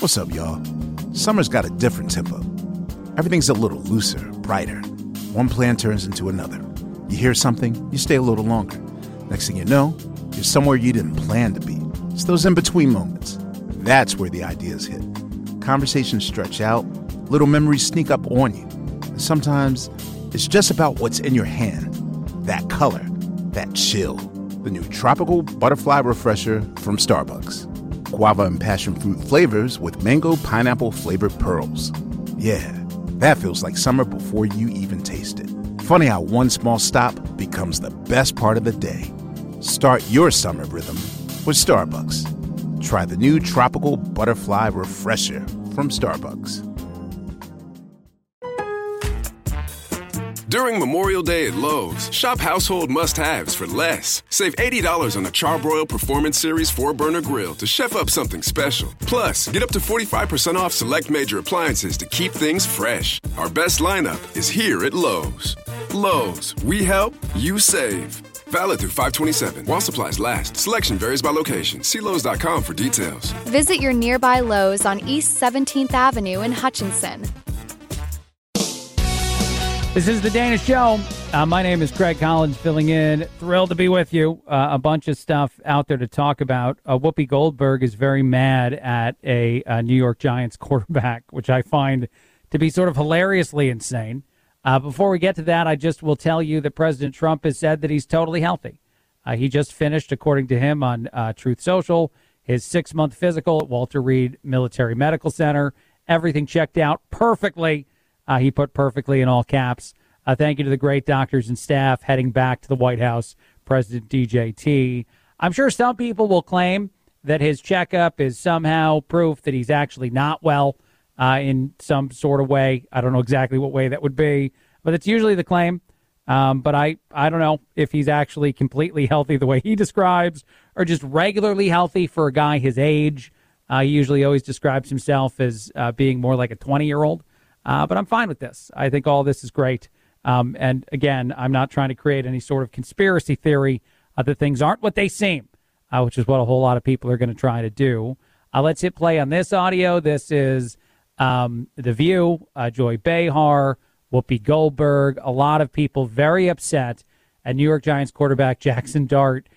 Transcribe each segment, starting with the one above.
What's up, y'all? Summer's got a different tempo. Everything's a little looser, brighter. One plan turns into another. You hear something, you stay a little longer. Next thing you know, you're somewhere you didn't plan to be. It's those in-between moments. That's where the ideas hit. Conversations stretch out, little memories sneak up on you. And sometimes it's just about what's in your hand. That color, that chill. The new Tropical Butterfly Refresher from Starbucks. Guava and passion fruit flavors with mango pineapple flavored pearls. Yeah, that feels like summer before you even taste it. Funny how one small stop becomes the best part of the day. Start your summer rhythm with Starbucks. Try the new Tropical Butterfly Refresher from Starbucks. During Memorial Day at Lowe's, shop household must-haves for less. Save $80 on the Charbroil Performance Series 4-burner grill to chef up something special. Plus, get up to 45% off select major appliances to keep things fresh. Our best lineup is here at Lowe's. Lowe's, we help, you save. Valid through 5/27 while supplies last. Selection varies by location. See Lowes.com for details. Visit your nearby Lowe's on East 17th Avenue in Hutchinson. This is The Dana Show. My name is Craig Collins, filling in. Thrilled to be with you. A bunch of stuff out there to talk about. Whoopi Goldberg is very mad at a New York Giants quarterback, which I find to be sort of hilariously insane. Before we get to that, I just will tell you that President Trump has said that he's totally healthy. He just finished, according to him on Truth Social, his 6-month physical at Walter Reed Military Medical Center. Everything checked out perfectly. He put perfectly in all caps. Thank you to the great doctors and staff heading back to the White House, President DJT. I'm sure some people will claim that his checkup is somehow proof that he's actually not well in some sort of way. I don't know exactly what way that would be, but it's usually the claim. But I don't know if he's actually completely healthy the way he describes or just regularly healthy for a guy his age. He usually always describes himself as being more like a 20-year-old. But I'm fine with this. I think all this is great. And again, I'm not trying to create any sort of conspiracy theory that things aren't what they seem, which is what a whole lot of people are going to try to do. Let's hit play on this audio. This is The View, Joy Behar, Whoopi Goldberg, a lot of people very upset at New York Giants quarterback Jackson Dart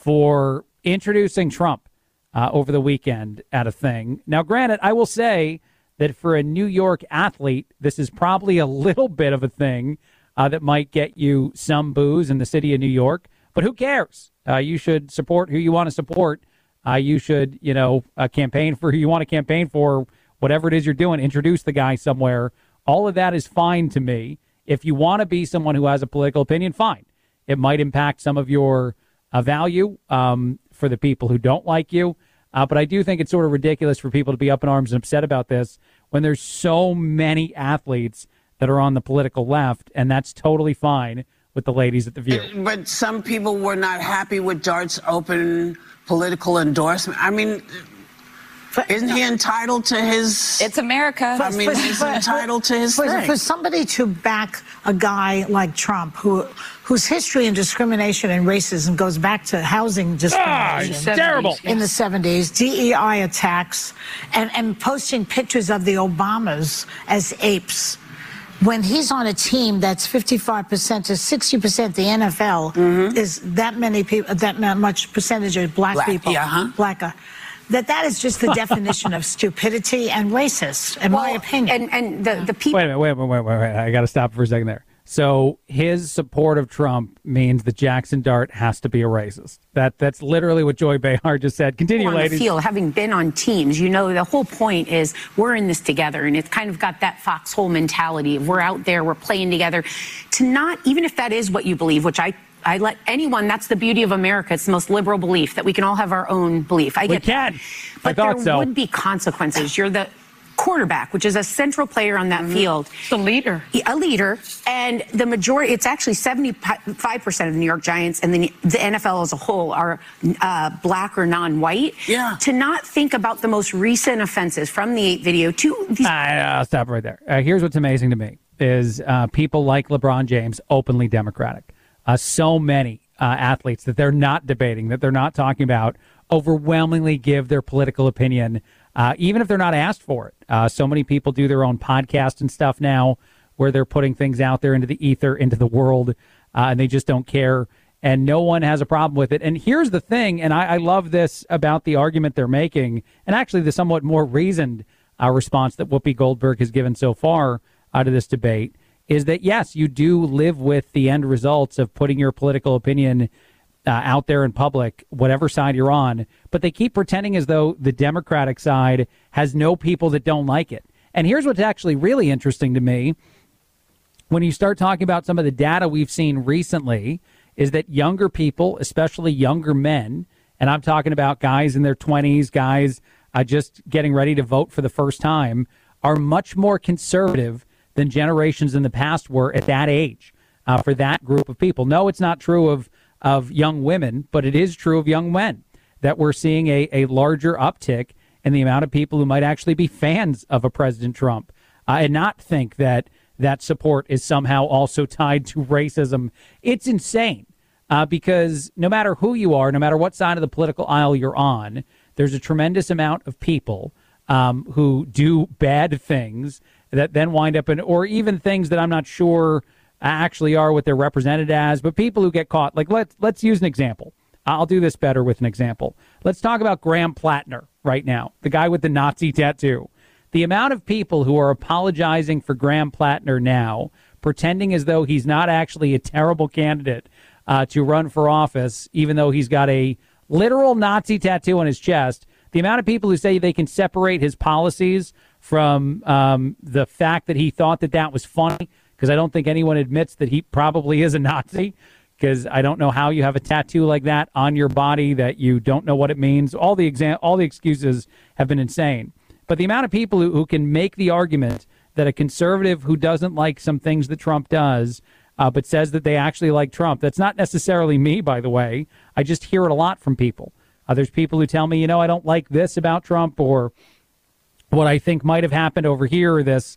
for introducing Trump over the weekend at a thing. Now, granted, I will say that for a New York athlete, this is probably a little bit of a thing that might get you some boos in the city of New York. But who cares? You should support who you want to support. You should, campaign for who you want to campaign for, whatever it is you're doing. Introduce the guy somewhere. All of that is fine to me. If you want to be someone who has a political opinion, fine. It might impact some of your value for the people who don't like you. But I do think it's sort of ridiculous for people to be up in arms and upset about this when there's so many athletes that are on the political left, and that's totally fine with the ladies at The View. But some people were not happy with Dart's open political endorsement. I mean, isn't he entitled to his... It's America. I mean, he's entitled to his thing. For somebody to back a guy like Trump, whose history in discrimination and racism goes back to housing discrimination terrible. In the 70s, DEI attacks, and posting pictures of the Obamas as apes. When he's on a team that's 55% to 60% the NFL is that many people, that much percentage of black people, black guy. That is just the definition of stupidity and racist, in my opinion. And the people... Wait a minute. I got to stop for a second there. So his support of Trump means that Jackson Dart has to be a racist. That's literally what Joy Behar just said. Continue, ladies. On the field, having been on teams, the whole point is we're in this together, and it's kind of got that foxhole mentality of we're out there, we're playing together. To not, even if that is what you believe, which I let anyone, that's the beauty of America. It's the most liberal belief that we can all have our own belief. I get that. But there would be consequences. You're the quarterback, which is a central player on that field. The leader. A leader. And the majority, it's actually 75% of the New York Giants and the NFL as a whole are black or non-white. Yeah. To not think about the most recent offenses from the 8 video to these... I'll stop right there. Here's what's amazing to me is people like LeBron James, openly Democratic. So many athletes that they're not debating, that they're not talking about, overwhelmingly give their political opinion even if they're not asked for it. So many people do their own podcast and stuff now where they're putting things out there into the ether, into the world, and they just don't care. And no one has a problem with it. And here's the thing, and I love this about the argument they're making, and actually the somewhat more reasoned response that Whoopi Goldberg has given so far out of this debate, is that, yes, you do live with the end results of putting your political opinion out there in public, whatever side you're on, but they keep pretending as though the Democratic side has no people that don't like it. And here's what's actually really interesting to me. When you start talking about some of the data we've seen recently, is that younger people, especially younger men, and I'm talking about guys in their 20s, guys just getting ready to vote for the first time, are much more conservative than generations in the past were at that age for that group of people. No, it's not true of young women, but it is true of young men, that we're seeing a larger uptick in the amount of people who might actually be fans of a President Trump and not think that support is somehow also tied to racism. It's insane because no matter who you are, no matter what side of the political aisle you're on, there's a tremendous amount of people who do bad things that then wind up in, or even things that I'm not sure actually are what they're represented as, but people who get caught. Like, let's use an example. I'll do this better with an example. Let's talk about Graham Plattner right now, the guy with the Nazi tattoo. The amount of people who are apologizing for Graham Plattner now, pretending as though he's not actually a terrible candidate to run for office, even though he's got a literal Nazi tattoo on his chest, the amount of people who say they can separate his policies from the fact that he thought that was funny, because I don't think anyone admits that he probably is a Nazi, because I don't know how you have a tattoo like that on your body that you don't know what it means. All the excuses have been insane. But the amount of people who can make the argument that a conservative who doesn't like some things that Trump does, but says that they actually like Trump, that's not necessarily me, by the way. I just hear it a lot from people. There's people who tell me, I don't like this about Trump, or what I think might have happened over here, or this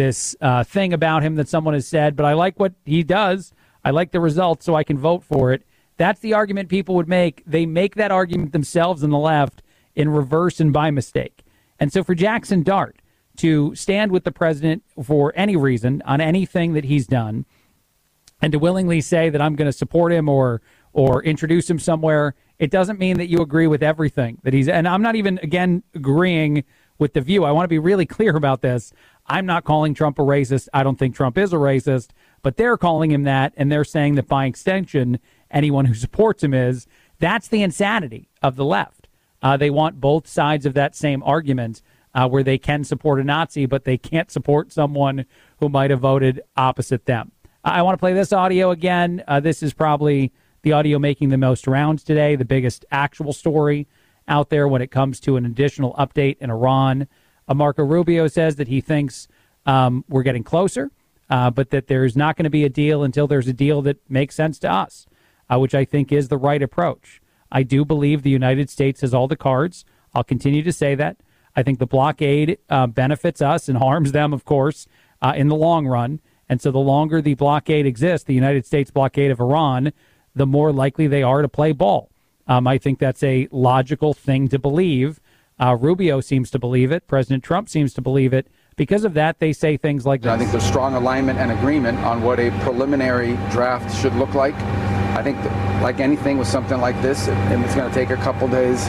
thing about him that someone has said, but I like what he does. I like the results, so I can vote for it. That's the argument people would make. They make that argument themselves on the left in reverse and by mistake. And so for Jackson Dart to stand with the president for any reason on anything that he's done, and to willingly say that I'm going to support him or introduce him somewhere, it doesn't mean that you agree with everything that he's. And I'm not even, again, agreeing with the view. I want to be really clear about this. I'm not calling Trump a racist. I don't think Trump is a racist, but they're calling him that, and they're saying that by extension, anyone who supports him is. That's the insanity of the left. They want both sides of that same argument where they can support a Nazi, but they can't support someone who might have voted opposite them. I want to play this audio again. This is probably the audio making the most rounds today, the biggest actual story out there when it comes to an additional update in Iran. Marco Rubio says that he thinks we're getting closer, but that there's not going to be a deal until there's a deal that makes sense to us, which I think is the right approach. I do believe the United States has all the cards. I'll continue to say that. I think the blockade benefits us and harms them, of course, in the long run. And so the longer the blockade exists, the United States blockade of Iran, the more likely they are to play ball. I think that's a logical thing to believe. Rubio seems to believe it. President Trump seems to believe it. Because of that, they say things like this. I think there's strong alignment and agreement on what a preliminary draft should look like. I think that, like anything with something like this, it's going to take a couple days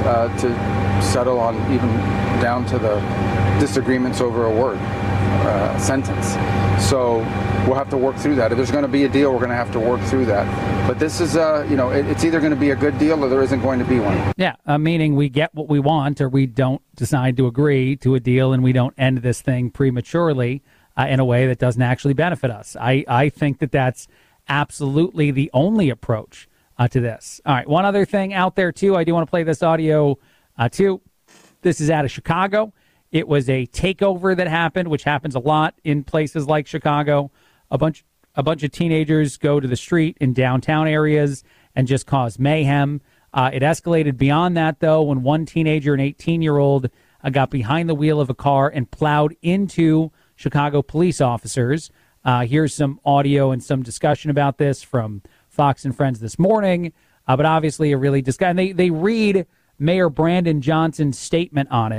to settle on, even down to the disagreements over a word, sentence. So we'll have to work through that. If there's going to be a deal, we're going to have to work through that. But this is, it's either going to be a good deal or there isn't going to be one. Yeah, meaning we get what we want, or we don't decide to agree to a deal, and we don't end this thing prematurely in a way that doesn't actually benefit us. I think that that's absolutely the only approach to this. All right, one other thing out there, too. I do want to play this audio, too. This is out of Chicago. It was a takeover that happened, which happens a lot in places like Chicago. A bunch of teenagers go to the street in downtown areas and just cause mayhem. It escalated beyond that, though, when one teenager, an 18-year-old, got behind the wheel of a car and plowed into Chicago police officers. Here's some audio and some discussion about this from Fox and Friends this morning. But obviously a really disgusting. They read Mayor Brandon Johnson's statement on it,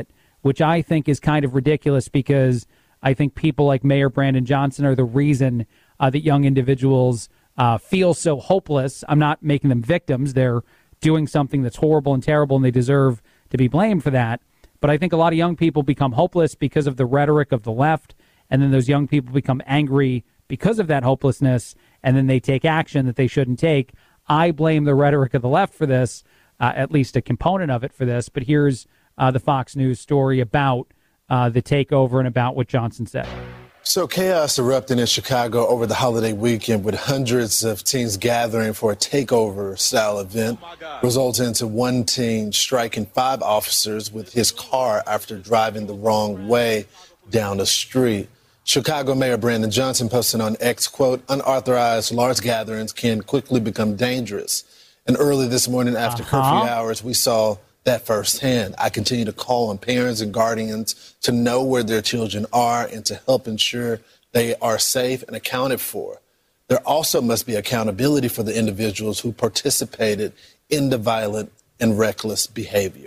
which I think is kind of ridiculous because I think people like Mayor Brandon Johnson are the reason that young individuals feel so hopeless. I'm not making them victims. They're doing something that's horrible and terrible, and they deserve to be blamed for that. But I think a lot of young people become hopeless because of the rhetoric of the left, and then those young people become angry because of that hopelessness, and then they take action that they shouldn't take. I blame the rhetoric of the left for this, at least a component of it for this. But here's the Fox News story about the takeover and about what Johnson said. So chaos erupted in Chicago over the holiday weekend with hundreds of teens gathering for a takeover-style event, resulting into one teen striking 5 officers with his car after driving the wrong way down the street. Chicago Mayor Brandon Johnson posted on X, quote, "Unauthorized large gatherings can quickly become dangerous." And early this morning after curfew hours, we saw that firsthand. I continue to call on parents and guardians to know where their children are and to help ensure they are safe and accounted for. There also must be accountability for the individuals who participated in the violent and reckless behavior.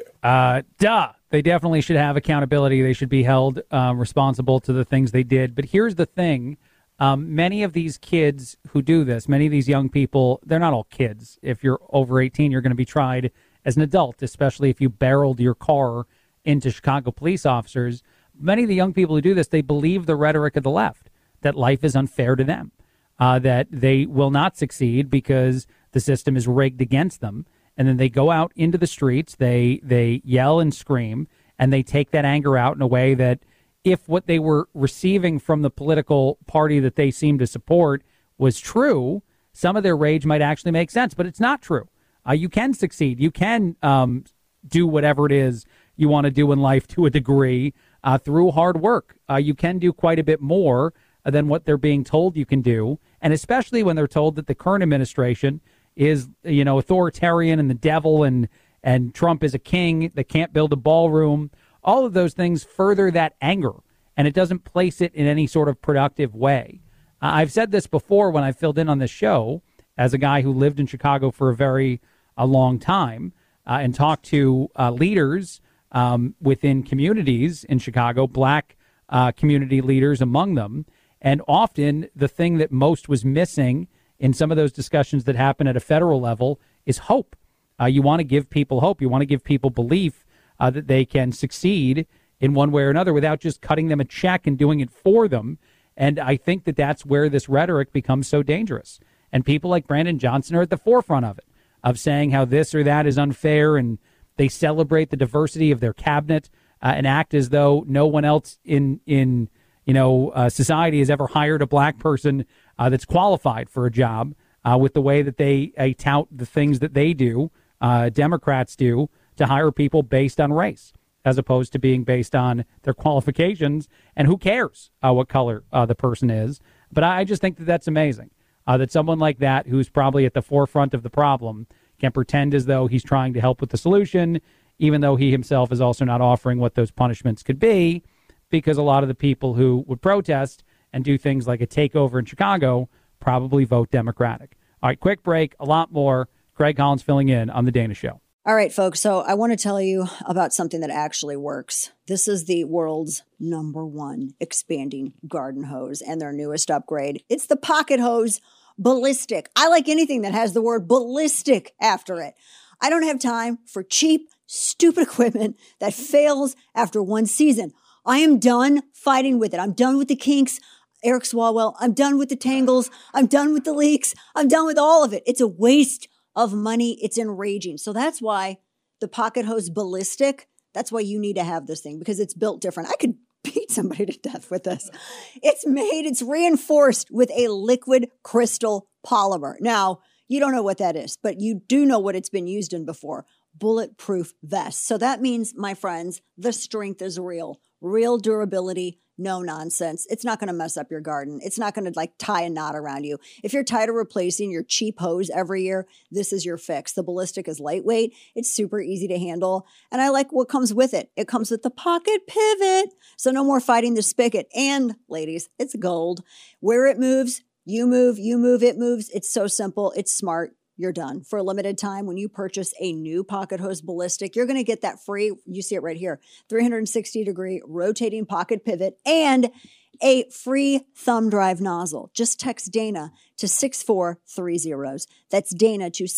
They definitely should have accountability. They should be held responsible to the things they did. But here's the thing. Many of these kids who do this, many of these young people, they're not all kids. If you're over 18, you're going to be tried as an adult, especially if you barreled your car into Chicago police officers. Many of the young people who do this, they believe the rhetoric of the left, that life is unfair to them, that they will not succeed because the system is rigged against them. And then they go out into the streets, they yell and scream, and they take that anger out in a way that if what they were receiving from the political party that they seem to support was true, some of their rage might actually make sense, but it's not true. You can succeed. You can do whatever it is you want to do in life to a degree through hard work. You can do quite a bit more than what they're being told you can do, and especially when they're told that the current administration is, authoritarian and the devil and Trump is a king that can't build a ballroom. All of those things further that anger, and it doesn't place it in any sort of productive way. I've said this before when I filled in on this show as a guy who lived in Chicago for a long time and talked to leaders within communities in Chicago, black community leaders among them. And often the thing that most was missing in some of those discussions that happen at a federal level is hope. You want to give people hope. You want to give people belief that they can succeed in one way or another without just cutting them a check and doing it for them. And I think that that's where this rhetoric becomes so dangerous. And people like Brandon Johnson are at the forefront of it, of saying how this or that is unfair, and they celebrate the diversity of their cabinet and act as though no one else in society has ever hired a black person that's qualified for a job with the way that they tout the things that they do, Democrats do, to hire people based on race as opposed to being based on their qualifications. And who cares what color the person is? But I just think that that's amazing. That someone like that, who's probably at the forefront of the problem, can pretend as though he's trying to help with the solution, even though he himself is also not offering what those punishments could be, because a lot of the people who would protest and do things like a takeover in Chicago probably vote Democratic. All right, quick break, a lot more. Craig Collins filling in on The Dana Show. All right, folks, so I want to tell you about something that actually works. This is the world's #1 expanding garden hose and their newest upgrade. It's the Pocket Hose Ballistic. I like anything that has the word ballistic after it. I don't have time for cheap, stupid equipment that fails after one season. I am done fighting with it. I'm done with the kinks. Eric Swalwell, I'm done with the tangles. I'm done with the leaks. I'm done with all of it. It's a waste of money. It's enraging. So that's why the Pocket Hose Ballistic, that's why you need to have this thing, because it's built different. I could beat somebody to death with this. It's reinforced with a liquid crystal polymer. Now, you don't know what that is, but you do know what it's been used in before. Bulletproof vest. So that means, my friends, the strength is real durability, no nonsense. It's not going to mess up your garden. It's not going to tie a knot around you. If you're tired of replacing your cheap hose every year, this is your fix. The Ballistic is lightweight. It's super easy to handle. And I like what comes with it. It comes with the pocket pivot. So no more fighting the spigot. And ladies, it's gold. Where it moves, you move, it moves. It's so simple. It's smart. you're done. For a limited time, when you purchase a new Pocket Hose Ballistic, you're going to get that free, you see it right here, 360-degree rotating pocket pivot and a free thumb drive nozzle. Just text Dana to 64300. That's Dana to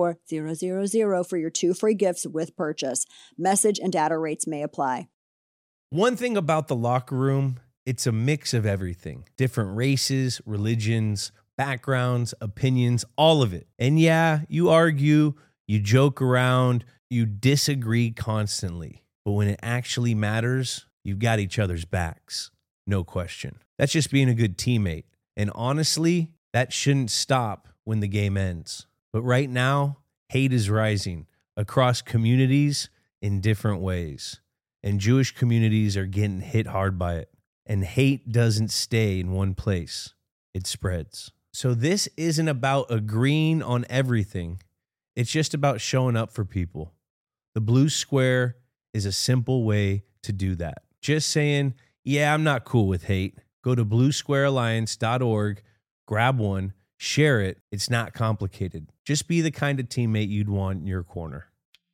64300 for your 2 free gifts with purchase. Message and data rates may apply. One thing about the locker room, it's a mix of everything. Different races, religions, backgrounds, opinions, all of it. And yeah, you argue, you joke around, you disagree constantly. But when it actually matters, you've got each other's backs. No question. That's just being a good teammate. And honestly, that shouldn't stop when the game ends. But right now, hate is rising across communities in different ways. And Jewish communities are getting hit hard by it. And hate doesn't stay in one place. It spreads. So this isn't about agreeing on everything. It's just about showing up for people. The Blue Square is a simple way to do that. Just saying, yeah, I'm not cool with hate. Go to bluesquarealliance.org, grab one, share it. It's not complicated. Just be the kind of teammate you'd want in your corner.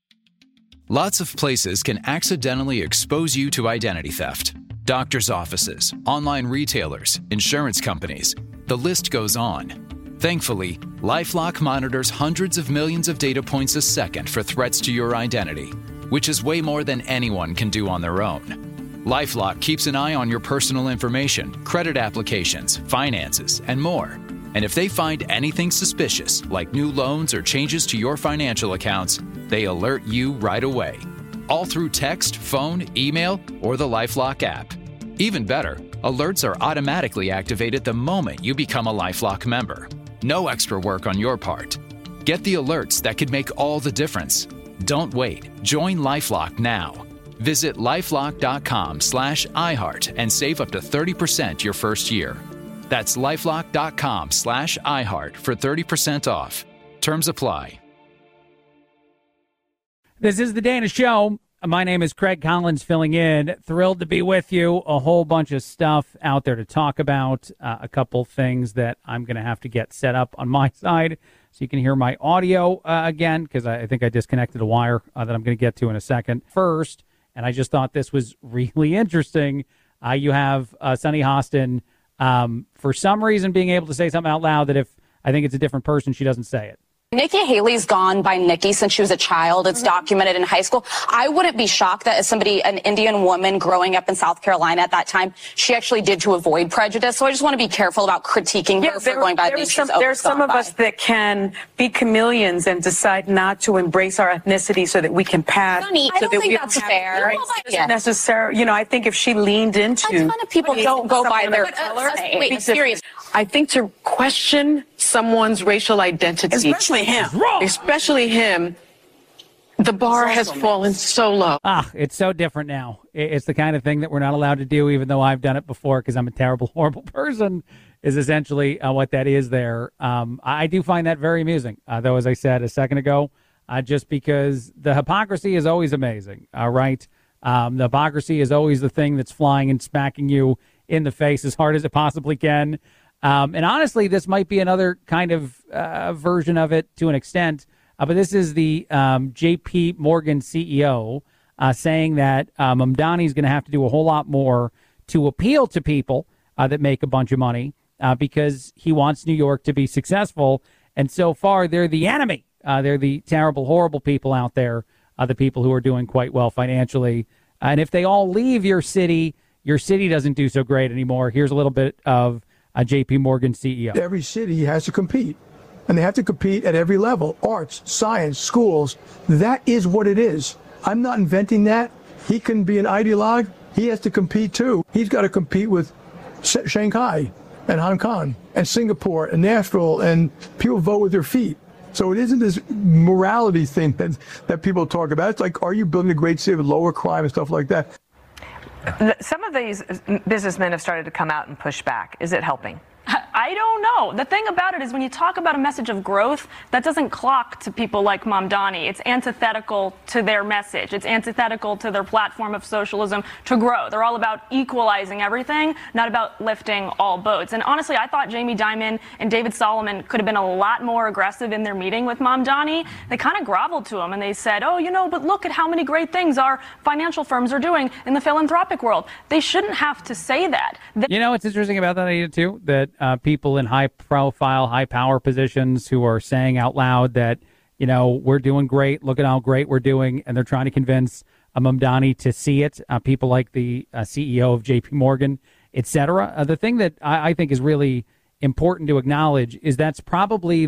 Lots of places can accidentally expose you to identity theft. Doctors' offices, online retailers, insurance companies. The list goes on. Thankfully, LifeLock monitors hundreds of millions of data points a second for threats to your identity, which is way more than anyone can do on their own. LifeLock keeps an eye on your personal information, credit applications, finances, and more. And if they find anything suspicious, like new loans or changes to your financial accounts, they alert you right away. All through text, phone, email, or the LifeLock app. Even better, alerts are automatically activated the moment you become a LifeLock member. No extra work on your part. Get the alerts that could make all the difference. Don't wait. Join LifeLock now. Visit LifeLock.com/iHeart and save up to 30% your first year. That's LifeLock.com/iHeart for 30% off. Terms apply. This is the Dana Show. My name is Craig Collins filling in. Thrilled to be with you. A whole bunch of stuff out there to talk about. A couple things that I'm going to have to get set up on my side so you can hear my audio again, because I think I disconnected a wire that I'm going to get to in a second. First, and I just thought this was really interesting, you have Sunny Hostin, for some reason, being able to say something out loud that if I think it's a different person, she doesn't say it. Nikki Haley's gone by Nikki since she was a child. It's documented in high school. I wouldn't be shocked that as somebody, an Indian woman growing up in South Carolina at that time, she actually did to avoid prejudice. So I just want to be careful about critiquing her for going by the names. There's some of us that can be chameleons and decide not to embrace our ethnicity so that we can pass. Sunny, I don't think that's fair. Necessarily, I think if she leaned into, a ton of people don't go by their color. Wait, serious. I think to question someone's racial identity, especially him, the bar has fallen so low. It's so different now. It's the kind of thing that we're not allowed to do, even though I've done it before because I'm a terrible, horrible person, is essentially what that is there. I do find that very amusing, though, as I said a second ago, just because the hypocrisy is always amazing, right? The hypocrisy is always the thing that's flying and smacking you in the face as hard as it possibly can. And honestly, this might be another kind of version of it to an extent. But this is the J.P. Morgan CEO saying that Mamdani is going to have to do a whole lot more to appeal to people that make a bunch of money because he wants New York to be successful. And so far, they're the enemy. They're the terrible, horrible people out there, the people who are doing quite well financially. And if they all leave your city doesn't do so great anymore. Here's a little bit of a J.P. Morgan CEO. Every city has to compete, and they have to compete at every level. Arts, science, schools, that is what it is. I'm not inventing that. He can be an ideologue. He has to compete too. He's got to compete with Shanghai and Hong Kong and Singapore and Nashville, and people vote with their feet. So it isn't this morality thing that people talk about. It's like, are you building a great city with lower crime and stuff like that? Some of these businessmen have started to come out and push back. Is it helping? I don't know. The thing about it is when you talk about a message of growth, that doesn't clock to people like Mamdani. It's antithetical to their message. It's antithetical to their platform of socialism to grow. They're all about equalizing everything, not about lifting all boats. And honestly, I thought Jamie Dimon and David Solomon could have been a lot more aggressive in their meeting with Mamdani. They kind of groveled to him and they said, oh, but look at how many great things our financial firms are doing in the philanthropic world. They shouldn't have to say that. What's interesting about that idea, too? That people in high-profile, high-power positions who are saying out loud that, we're doing great, look at how great we're doing, and they're trying to convince Mamdani to see it, people like the CEO of J.P. Morgan, et cetera. The thing that I think is really important to acknowledge is that's probably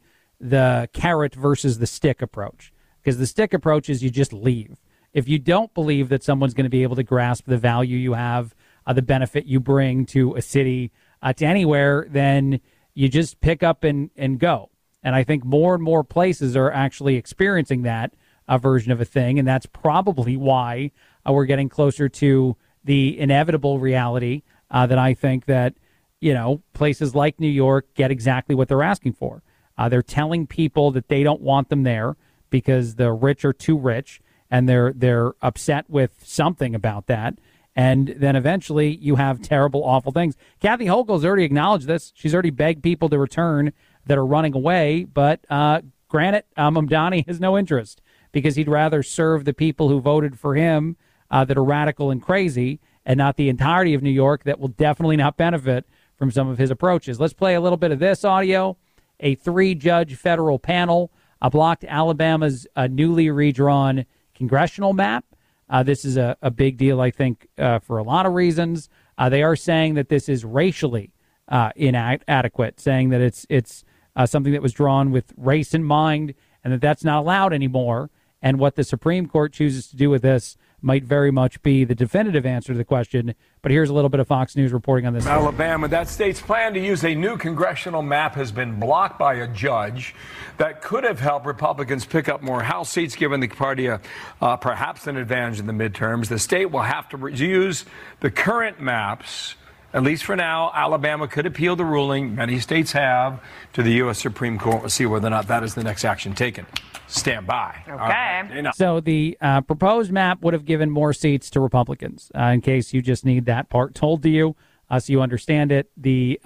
the carrot versus the stick approach, because the stick approach is you just leave. If you don't believe that someone's going to be able to grasp the value you have, the benefit you bring to a city, to anywhere, then you just pick up and go. And I think more and more places are actually experiencing that version of a thing, and that's probably why we're getting closer to the inevitable reality that I think that, places like New York get exactly what they're asking for. They're telling people that they don't want them there because the rich are too rich, and they're upset with something about that. And then eventually you have terrible, awful things. Kathy Hochul's already acknowledged this. She's already begged people to return that are running away. But granted, Mamdani has no interest because he'd rather serve the people who voted for him that are radical and crazy, and not the entirety of New York that will definitely not benefit from some of his approaches. Let's play a little bit of this audio. A 3-judge federal panel blocked Alabama's newly redrawn congressional map. This is a big deal, I think, for a lot of reasons. They are saying that this is racially inadequate, saying that it's something that was drawn with race in mind and that that's not allowed anymore. And what the Supreme Court chooses to do with this might very much be the definitive answer to the question. But here's a little bit of Fox News reporting on this. Alabama, that state's plan to use a new congressional map has been blocked by a judge. That could have helped Republicans pick up more House seats, giving the party perhaps an advantage in the midterms. The state will have to use the current maps. At least for now, Alabama could appeal the ruling. Many states have to the U.S. Supreme Court. We'll see whether or not that is the next action taken. Stand by. Okay. Right. So the proposed map would have given more seats to Republicans, in case you just need that part told to you so you understand it. The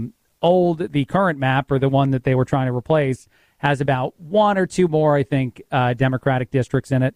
current map, or the one that they were trying to replace, has about 1 or 2 more, I think, Democratic districts in it.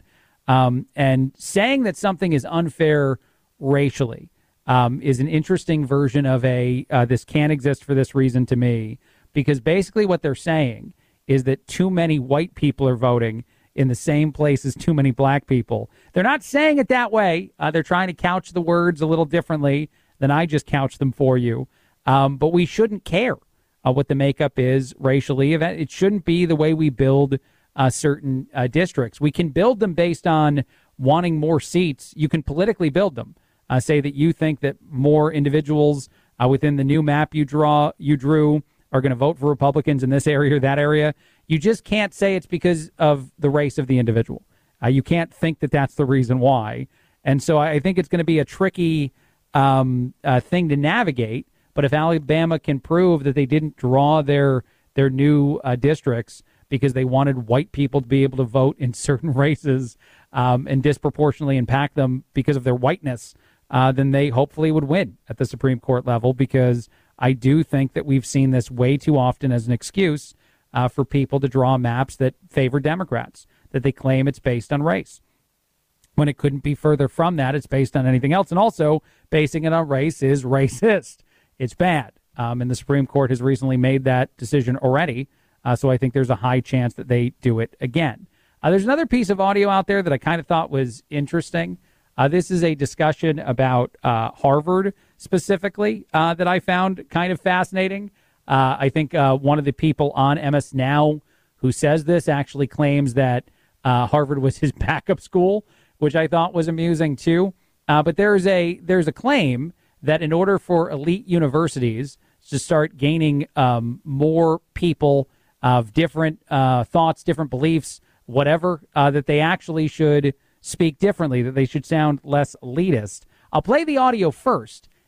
And saying that something is unfair racially is an interesting version of this can't exist for this reason to me, because basically what they're saying is that too many white people are voting in the same place as too many black people. They're not saying it that way. They're trying to couch the words a little differently than I just couched them for you. But we shouldn't care what the makeup is racially. It shouldn't be the way we build certain districts. We can build them based on wanting more seats. You can politically build them. Say that you think that more individuals within the new map you drew are going to vote for Republicans in this area or that area. You just can't say it's because of the race of the individual. You can't think that that's the reason why. And so I think it's going to be a tricky thing to navigate. But if Alabama can prove that they didn't draw their new districts because they wanted white people to be able to vote in certain races and disproportionately impact them because of their whiteness, then they hopefully would win at the Supreme Court level, because I do think that we've seen this way too often as an excuse for people to draw maps that favor Democrats, that they claim it's based on race, when it couldn't be further from that. It's based on anything else. And also, basing it on race is racist. It's bad. And the Supreme Court has recently made that decision already. So I think there's a high chance that they do it again. There's another piece of audio out there that I kind of thought was interesting. This is a discussion about Harvard specifically that I found kind of fascinating. I think one of the people on MS Now who says this actually claims that Harvard was his backup school, which I thought was amusing too. But there's a claim that in order for elite universities to start gaining more people of different thoughts, different beliefs, whatever, that they actually should speak differently, that they should sound less elitist. I'll play the audio first,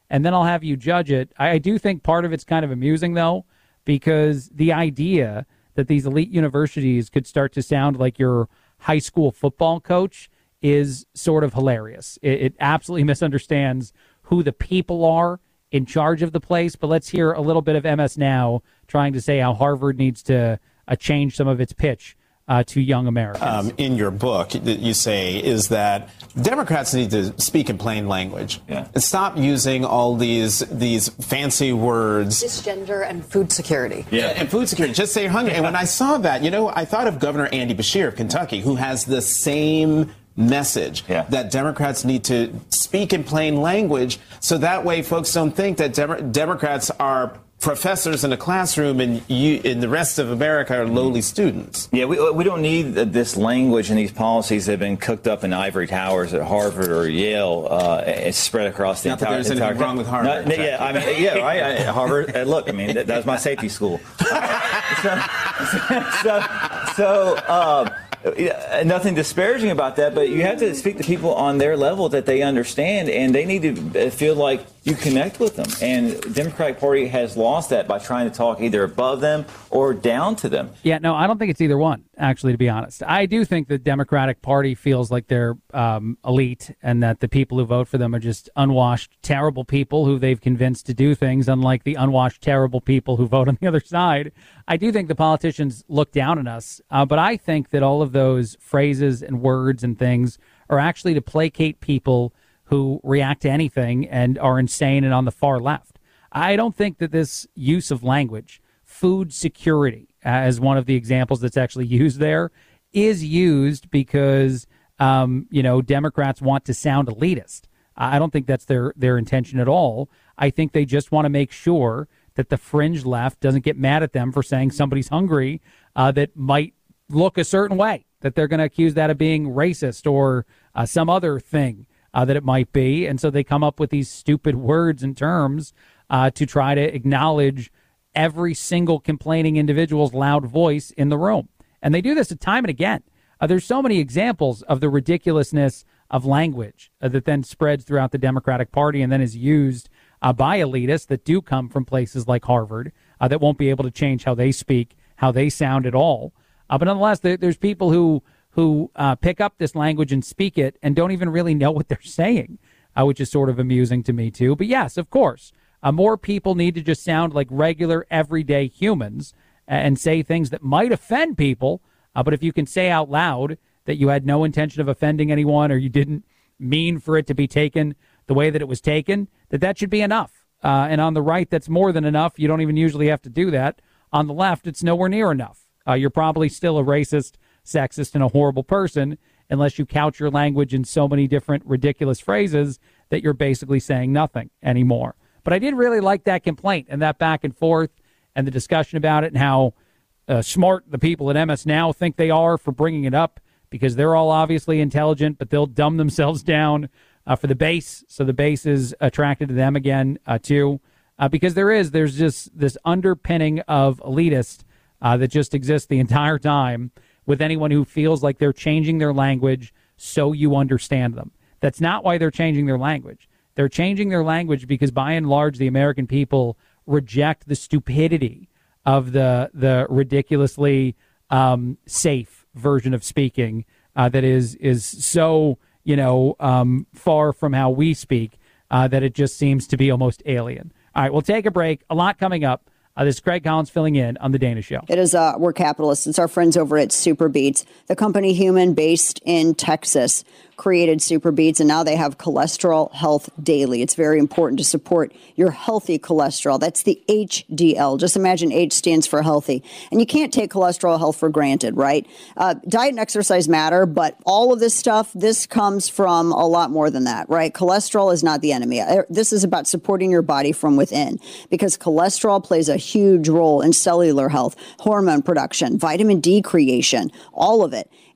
and then I'll have you judge it. I do think part of it's kind of amusing, though, because the idea that these elite universities could start to sound like your high school football coach is sort of hilarious. It absolutely misunderstands who the people are in charge of the place. But let's hear a little bit of MS Now trying to say how Harvard needs to change some of its pitch to young Americans. In your book, you say is that Democrats need to speak in plain language and stop using all these fancy words. Cisgender and food security. And food security. Just say you're hungry. And when I saw that, I thought of Governor Andy Beshear of Kentucky, who has the same message that Democrats need to speak in plain language, so that way folks don't think that Democrats are professors in a classroom and the rest of America are lowly students. Yeah, we don't need this language and these policies that have been cooked up in ivory towers at Harvard or Yale spread across the entire. Not that there's anything wrong with Harvard. Right. Harvard. Look, that was my safety school. Nothing disparaging about that, but you have to speak to people on their level that they understand, and they need to feel like you connect with them. And the Democratic Party has lost that by trying to talk either above them or down to them. Yeah, no, I don't think it's either one, actually, to be honest. I do think the Democratic Party feels like they're elite and that the people who vote for them are just unwashed, terrible people who they've convinced to do things, unlike the unwashed, terrible people who vote on the other side. I do think the politicians look down on us, but I think that all of those phrases and words and things are actually to placate people who react to anything and are insane and on the far left. I don't think that this use of language, food security, as one of the examples that's actually used there, is used because, Democrats want to sound elitist. I don't think that's their intention at all. I think they just want to make sure that the fringe left doesn't get mad at them for saying somebody's hungry that might look a certain way, that they're going to accuse that of being racist or some other thing that it might be. And so they come up with these stupid words and terms to try to acknowledge every single complaining individual's loud voice in the room. And they do this time and again. There's so many examples of the ridiculousness of language that then spreads throughout the Democratic Party and then is used by elitists that do come from places like Harvard that won't be able to change how they speak, how they sound at all. But nonetheless, there's people who pick up this language and speak it and don't even really know what they're saying, which is sort of amusing to me, too. But yes, of course, more people need to just sound like regular, everyday humans and say things that might offend people. But if you can say out loud that you had no intention of offending anyone or you didn't mean for it to be taken the way that it was taken, that should be enough. And on the right, that's more than enough. You don't even usually have to do that. On the left, it's nowhere near enough. You're probably still a racist, sexist, and a horrible person unless you couch your language in so many different ridiculous phrases that you're basically saying nothing anymore. But I did really like that complaint and that back and forth and the discussion about it and how smart the people at MS Now think they are for bringing it up, because they're all obviously intelligent, but they'll dumb themselves down for the base. So the base is attracted to them again, too, because there's just this underpinning of elitist that just exists the entire time with anyone who feels like they're changing their language so you understand them. That's not why they're changing their language. They're changing their language because, by and large, the American people reject the stupidity of the ridiculously safe version of speaking that is so far from how we speak that it just seems to be almost alien. All right, we'll take a break. A lot coming up. This is Craig Collins filling in on The Dana Show. It is We're Capitalists. It's our friends over at SuperBeets, the company Human based in Texas created SuperBeets, and now they have Cholesterol Health Daily. It's very important to support your healthy cholesterol. That's the HDL. Just imagine H stands for healthy. And you can't take cholesterol health for granted, right? Diet and exercise matter, but all of this stuff, this comes from a lot more than that, right? Cholesterol is not the enemy. This is about supporting your body from within, because cholesterol plays a huge role in cellular health, hormone production, vitamin D creation, all of it.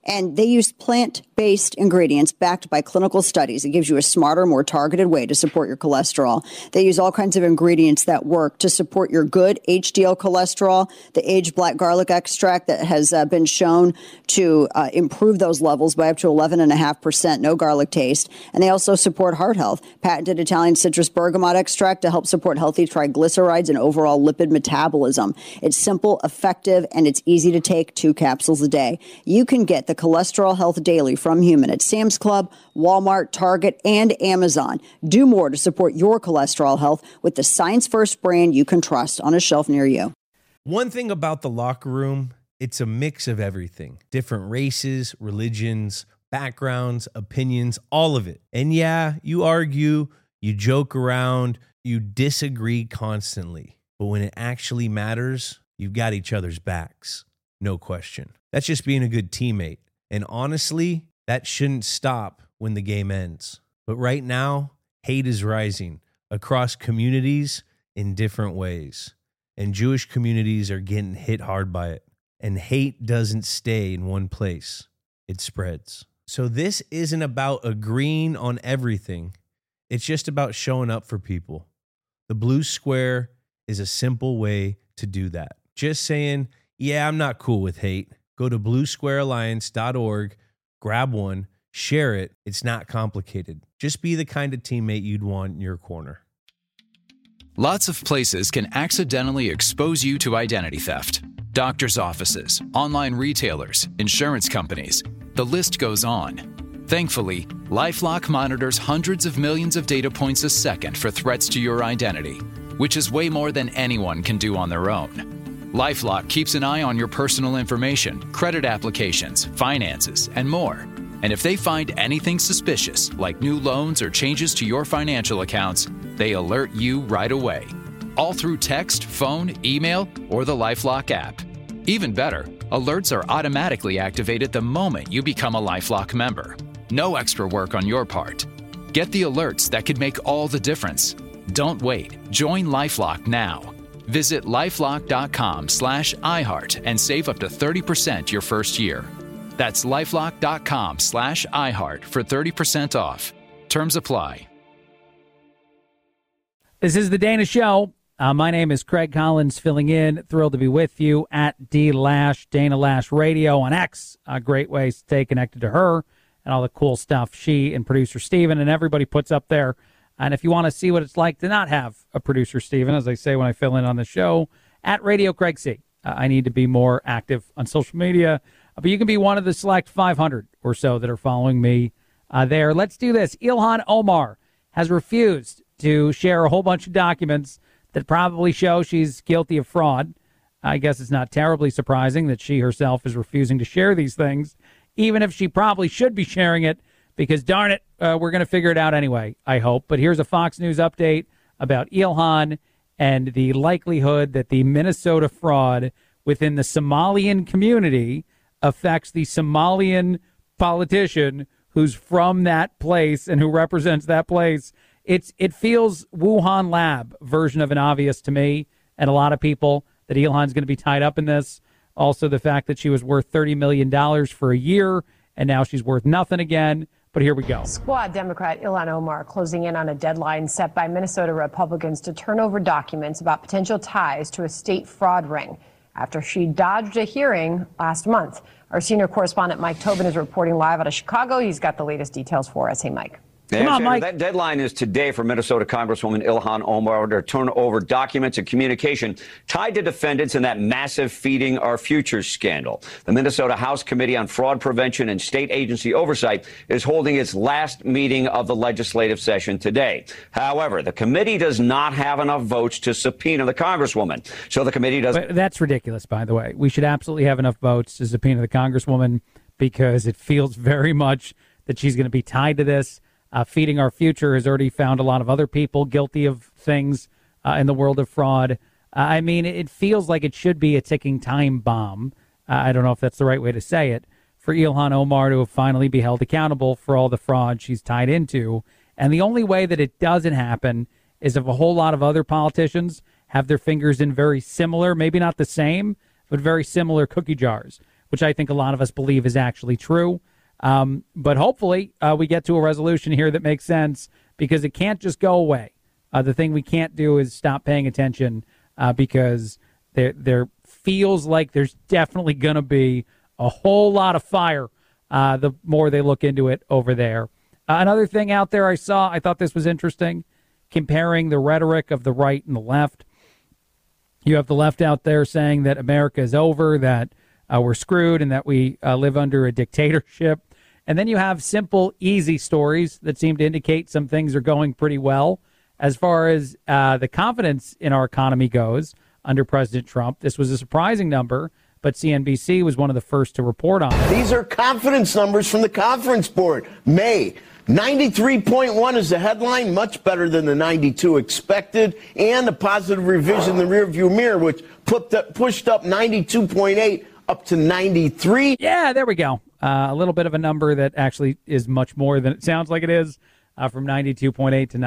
And they use plant-based ingredients backed by clinical studies. It gives you a smarter, more targeted way to support your cholesterol. They use all kinds of ingredients that work to support your good HDL cholesterol. The aged black garlic extract that has been shown to improve those levels by up to 11.5%, no garlic taste. And they also support heart health. Patented Italian citrus bergamot extract to help support healthy triglycerides and overall lipid metabolism. It's simple, effective, and it's easy to take 2 capsules a day. You can get the Cholesterol Health Daily from Human at Sam's Club, Walmart, Target, and Amazon. Do more to support your cholesterol health with the Science First brand you can trust on a shelf near you. One thing about the locker room, it's a mix of everything. Different races, religions, backgrounds, opinions, all of it. And yeah, you argue, you joke around, you disagree constantly. But when it actually matters, you've got each other's backs. No question. That's just being a good teammate. And honestly, that shouldn't stop when the game ends. But right now, hate is rising across communities in different ways. And Jewish communities are getting hit hard by it. And hate doesn't stay in one place. It spreads. So this isn't about agreeing on everything. It's just about showing up for people. The blue square is a simple way to do that. Just saying, yeah, I'm not cool with hate. Go to bluesquarealliance.org, grab one, share it. It's not complicated. Just be the kind of teammate you'd want in your corner. Lots of places can accidentally expose you to identity theft. Doctors' offices, online retailers, insurance companies. The list goes on. Thankfully, LifeLock monitors hundreds of millions of data points a second for threats to your identity, which is way more than anyone can do on their own. LifeLock keeps an eye on your personal information, credit applications, finances, and more. And if they find anything suspicious, like new loans or changes to your financial accounts, they alert you right away. All through text, phone, email, or the LifeLock app. Even better, alerts are automatically activated the moment you become a LifeLock member. No extra work on your part. Get the alerts that could make all the difference. Don't wait. Join LifeLock now. Visit LifeLock.com/iHeart and save up to 30% your first year. That's LifeLock.com/iHeart for 30% off. Terms apply. This is The Dana Show. My name is Craig Collins, filling in. Thrilled to be with you at D-Lash, Dana Lash Radio on X. Great ways to stay connected to her and all the cool stuff she and producer Steven and everybody puts up there. And if you want to see what it's like to not have a producer Steven, as I say when I fill in on the show, at Radio Craig C. I need to be more active on social media, but you can be one of the select 500 or so that are following me there. Let's do this. Ilhan Omar has refused to share a whole bunch of documents that probably show she's guilty of fraud. I guess it's not terribly surprising that she herself is refusing to share these things, even if she probably should be sharing it, because darn it, we're going to figure it out anyway, I hope. But here's a Fox News update about Ilhan and the likelihood that the Minnesota fraud within the Somalian community affects the Somalian politician who's from that place and who represents that place. It feels Wuhan Lab version of an obvious to me and a lot of people that Ilhan's going to be tied up in this. Also, the fact that she was worth $30 million for a year and now she's worth nothing again. But here we go. Squad Democrat Ilhan Omar closing in on a deadline set by Minnesota Republicans to turn over documents about potential ties to a state fraud ring after she dodged a hearing last month. Our senior correspondent Mike Tobin is reporting live out of Chicago. He's got the latest details for us. Hey, Mike. Come on, Mike. That deadline is today for Minnesota Congresswoman Ilhan Omar to turn over documents and communication tied to defendants in that massive Feeding Our Future scandal. The Minnesota House Committee on Fraud Prevention and State Agency Oversight is holding its last meeting of the legislative session today. However, the committee does not have enough votes to subpoena the Congresswoman. So the committee does. That's ridiculous, by the way. We should absolutely have enough votes to subpoena the Congresswoman because it feels very much that she's going to be tied to this. Feeding Our Future has already found a lot of other people guilty of things in the world of fraud. I mean, it feels like it should be a ticking time bomb. I don't know if that's the right way to say it, for Ilhan Omar to finally be held accountable for all the fraud she's tied into. And the only way that it doesn't happen is if a whole lot of other politicians have their fingers in very similar, maybe not the same, but very similar cookie jars, which I think a lot of us believe is actually true. But hopefully we get to a resolution here that makes sense, because it can't just go away. The thing we can't do is stop paying attention because there feels like there's definitely going to be a whole lot of fire the more they look into it over there. Another thing out there I thought this was interesting, comparing the rhetoric of the right and the left. You have the left out there saying that America is over, that we're screwed, and that we live under a dictatorship. And then you have simple, easy stories that seem to indicate some things are going pretty well. As far as the confidence in our economy goes under President Trump, this was a surprising number, but CNBC was one of the first to report on it. These are confidence numbers from the Conference Board. May, 93.1 is the headline, much better than the 92 expected, and a positive revision in the rearview mirror, which pushed up 92.8 up to 93. Yeah, there we go. A little bit of a number that actually is much more than it sounds like it is, from 92.8 to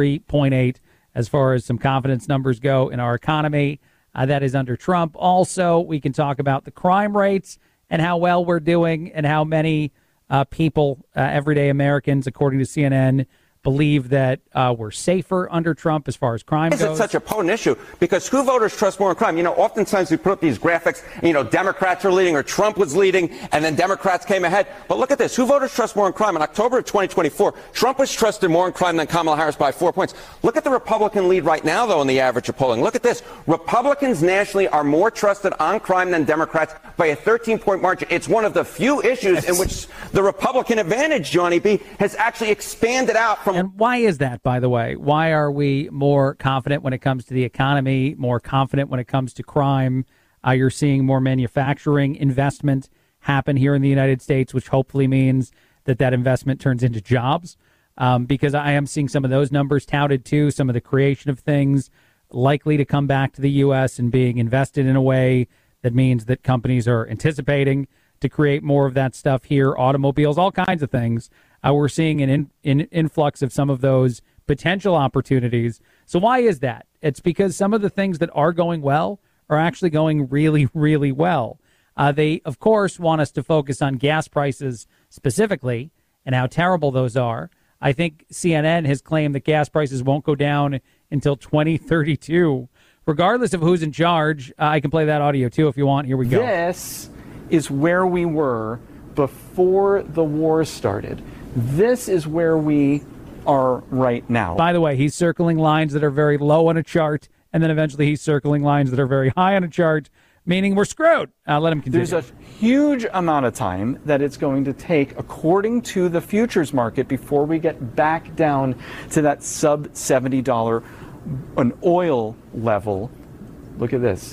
93.8 as far as some confidence numbers go in our economy. That is under Trump. Also, we can talk about the crime rates and how well we're doing and how many people, everyday Americans, according to CNN, believe that we're safer under Trump as far as crime goes. It's such a potent issue because who voters trust more in crime? You know, oftentimes we put up these graphics, Democrats are leading or Trump was leading and then Democrats came ahead. But look at this. Who voters trust more in crime? In October of 2024, Trump was trusted more in crime than Kamala Harris by 4 points. Look at the Republican lead right now, though, in the average of polling. Look at this. Republicans nationally are more trusted on crime than Democrats by a 13-point margin. It's one of the few issues in which the Republican advantage, Johnny B., has actually expanded out from. And why is that, by the way? Why are we more confident when it comes to the economy, more confident when it comes to crime? You're seeing more manufacturing investment happen here in the United States, which hopefully means that investment turns into jobs. Because I am seeing some of those numbers touted, too, some of the creation of things likely to come back to the U.S. and being invested in a way that means that companies are anticipating to create more of that stuff here, automobiles, all kinds of things. We're seeing an influx of some of those potential opportunities. So why is that? It's because some of the things that are going well are actually going really, really well. They, of course, want us to focus on gas prices specifically and how terrible those are. I think CNN has claimed that gas prices won't go down until 2032, regardless of who's in charge. I can play that audio, too, if you want. Here we go. This is where we were before the war started. This is where we are right now. By the way, he's circling lines that are very low on a chart, and then eventually he's circling lines that are very high on a chart, meaning we're screwed. Let him continue. There's a huge amount of time that it's going to take, according to the futures market, before we get back down to that sub-$70 an oil level. Look at this,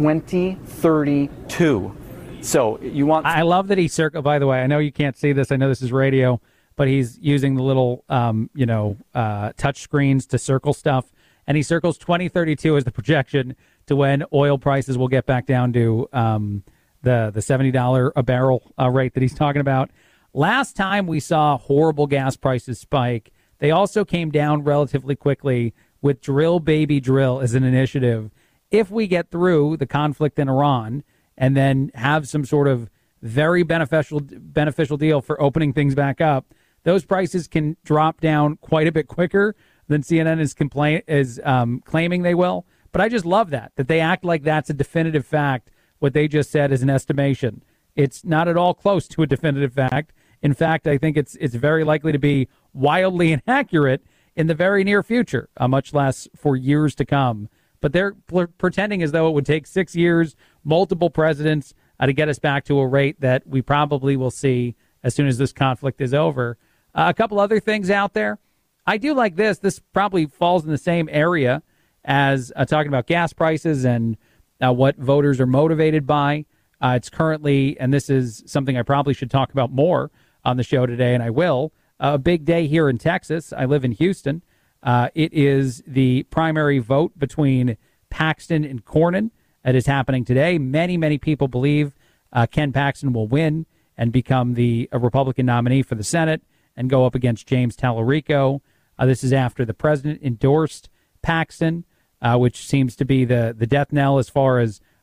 2032. So you want. I love that he circled. By the way, I know you can't see this. I know this is radio, but he's using the little, touch screens to circle stuff, and he circles 2032 as the projection to when oil prices will get back down to the $70 a barrel rate that he's talking about. Last time we saw horrible gas prices spike, they also came down relatively quickly with Drill Baby Drill as an initiative. If we get through the conflict in Iran and then have some sort of very beneficial deal for opening things back up, those prices can drop down quite a bit quicker than CNN is claiming they will. But I just love that they act like that's a definitive fact. What they just said is an estimation. It's not at all close to a definitive fact. In fact, I think it's very likely to be wildly inaccurate in the very near future, much less for years to come. But they're pretending as though it would take 6 years, multiple presidents, to get us back to a rate that we probably will see as soon as this conflict is over. A couple other things out there. I do like this. This probably falls in the same area as talking about gas prices and what voters are motivated by. It's currently, and this is something I probably should talk about more on the show today, and I will, a big day here in Texas. I live in Houston. It is the primary vote between Paxton and Cornyn. It is happening today. Many, many people believe Ken Paxton will win and become the Republican nominee for the Senate and go up against James Tallarico. This is after the president endorsed Paxton, which seems to be the death knell as far as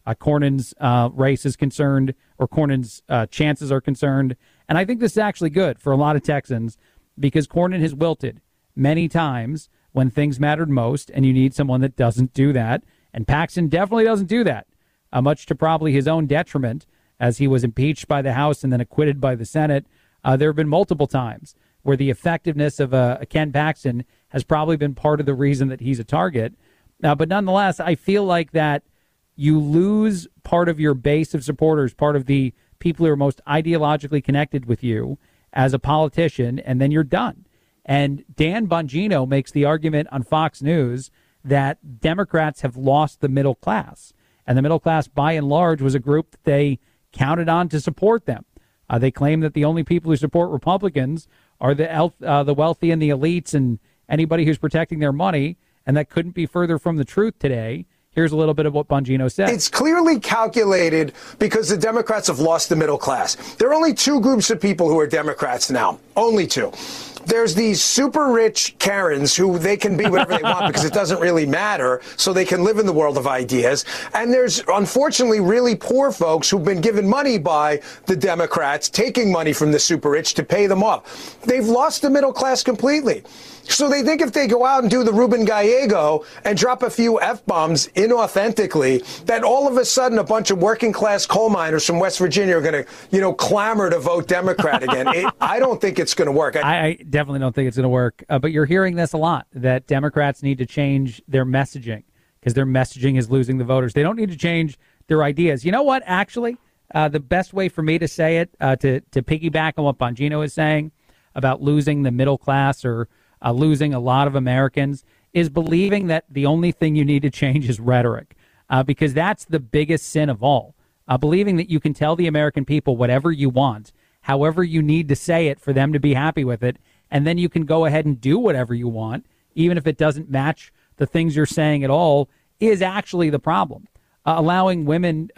Cornyn's race is concerned, or Cornyn's chances are concerned. And I think this is actually good for a lot of Texans because Cornyn has wilted many times when things mattered most, and you need someone that doesn't do that. And Paxton definitely doesn't do that, much to probably his own detriment, as he was impeached by the House and then acquitted by the Senate. There have been multiple times where the effectiveness of a Ken Paxton has probably been part of the reason that he's a target. But nonetheless, I feel like that you lose part of your base of supporters, part of the people who are most ideologically connected with you as a politician, and then you're done. And Dan Bongino makes the argument on Fox News that Democrats have lost the middle class. And the middle class, by and large, was a group that they counted on to support them. They claim that the only people who support Republicans are the wealthy and the elites and anybody who's protecting their money, and that couldn't be further from the truth today. Here's a little bit of what Bongino said. It's clearly calculated because the Democrats have lost the middle class. There are only two groups of people who are Democrats now. Only two. There's these super rich Karens who they can be whatever they want because it doesn't really matter, so they can live in the world of ideas. And there's, unfortunately, really poor folks who've been given money by the Democrats, taking money from the super rich to pay them off. They've lost the middle class completely. So they think if they go out and do the Ruben Gallego and drop a few F-bombs inauthentically, that all of a sudden a bunch of working class coal miners from West Virginia are going to, clamor to vote Democrat again. I don't think it's going to work. I definitely don't think it's going to work. But you're hearing this a lot, that Democrats need to change their messaging because their messaging is losing the voters. They don't need to change their ideas. You know what, actually, the best way for me to say it, to piggyback on what Bongino is saying about losing the middle class or losing a lot of Americans, is believing that the only thing you need to change is rhetoric, because that's the biggest sin of all. Believing that you can tell the American people whatever you want, however you need to say it for them to be happy with it, and then you can go ahead and do whatever you want, even if it doesn't match the things you're saying at all, is actually the problem. Allowing men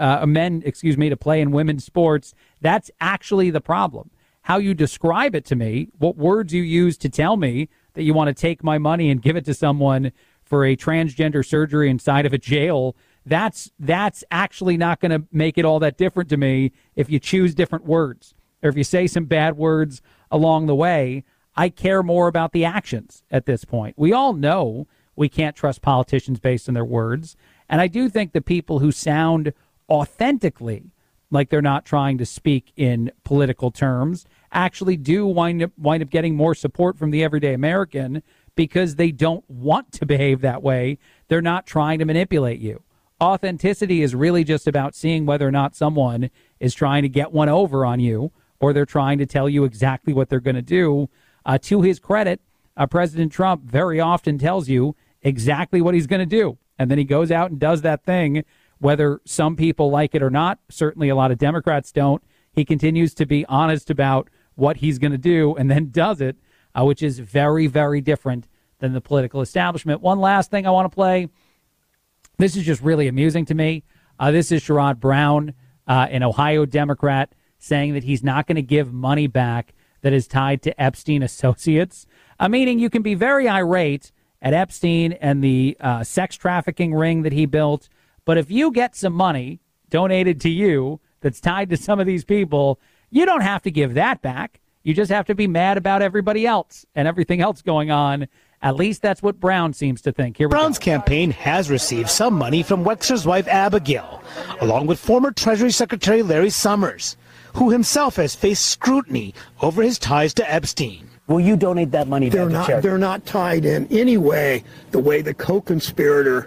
to play in women's sports, that's actually the problem. How you describe it to me, what words you use to tell me that you want to take my money and give it to someone for a transgender surgery inside of a jail, that's actually not going to make it all that different to me if you choose different words or if you say some bad words along the way. I care more about the actions at this point. We all know we can't trust politicians based on their words, and I do think the people who sound authentically like they're not trying to speak in political terms actually do wind up getting more support from the everyday American because they don't want to behave that way. They're not trying to manipulate you. Authenticity is really just about seeing whether or not someone is trying to get one over on you or they're trying to tell you exactly what they're going to do. To his credit, President Trump very often tells you exactly what he's going to do. And then he goes out and does that thing, whether some people like it or not. Certainly a lot of Democrats don't. He continues to be honest about what he's going to do and then does it, which is very, very different than the political establishment. One last thing I want to play. This is just really amusing to me. This is Sherrod Brown, an Ohio Democrat, saying that he's not going to give money back that is tied to Epstein associates, meaning you can be very irate at Epstein and the sex trafficking ring that he built, but if you get some money donated to you that's tied to some of these people, you don't have to give that back. You just have to be mad about everybody else and everything else going on. At least that's what Brown seems to think. Brown's campaign has received some money from Wexler's wife, Abigail, along with former Treasury Secretary Larry Summers, who himself has faced scrutiny over his ties to Epstein. Will you donate that money back to charity? They're not tied in any way the way the co-conspirator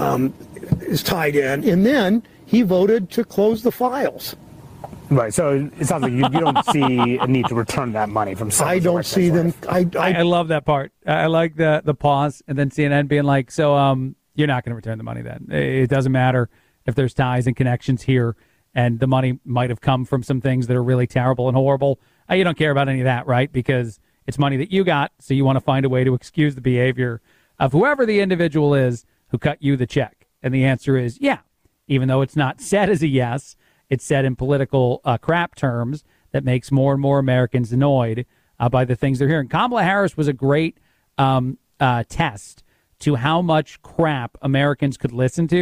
is tied in. And then he voted to close the files. Right, so it sounds like you don't see a need to return that money from Summers. I don't see them. I love that part. I like the pause and then CNN being like, so you're not going to return the money then. It doesn't matter if there's ties and connections here and the money might have come from some things that are really terrible and horrible. You don't care about any of that, right? Because it's money that you got, so you want to find a way to excuse the behavior of whoever the individual is who cut you the check. And the answer is, yeah, even though it's not said as a yes, it's said in political crap terms that makes more and more Americans annoyed by the things they're hearing. Kamala Harris was a great test to how much crap Americans could listen to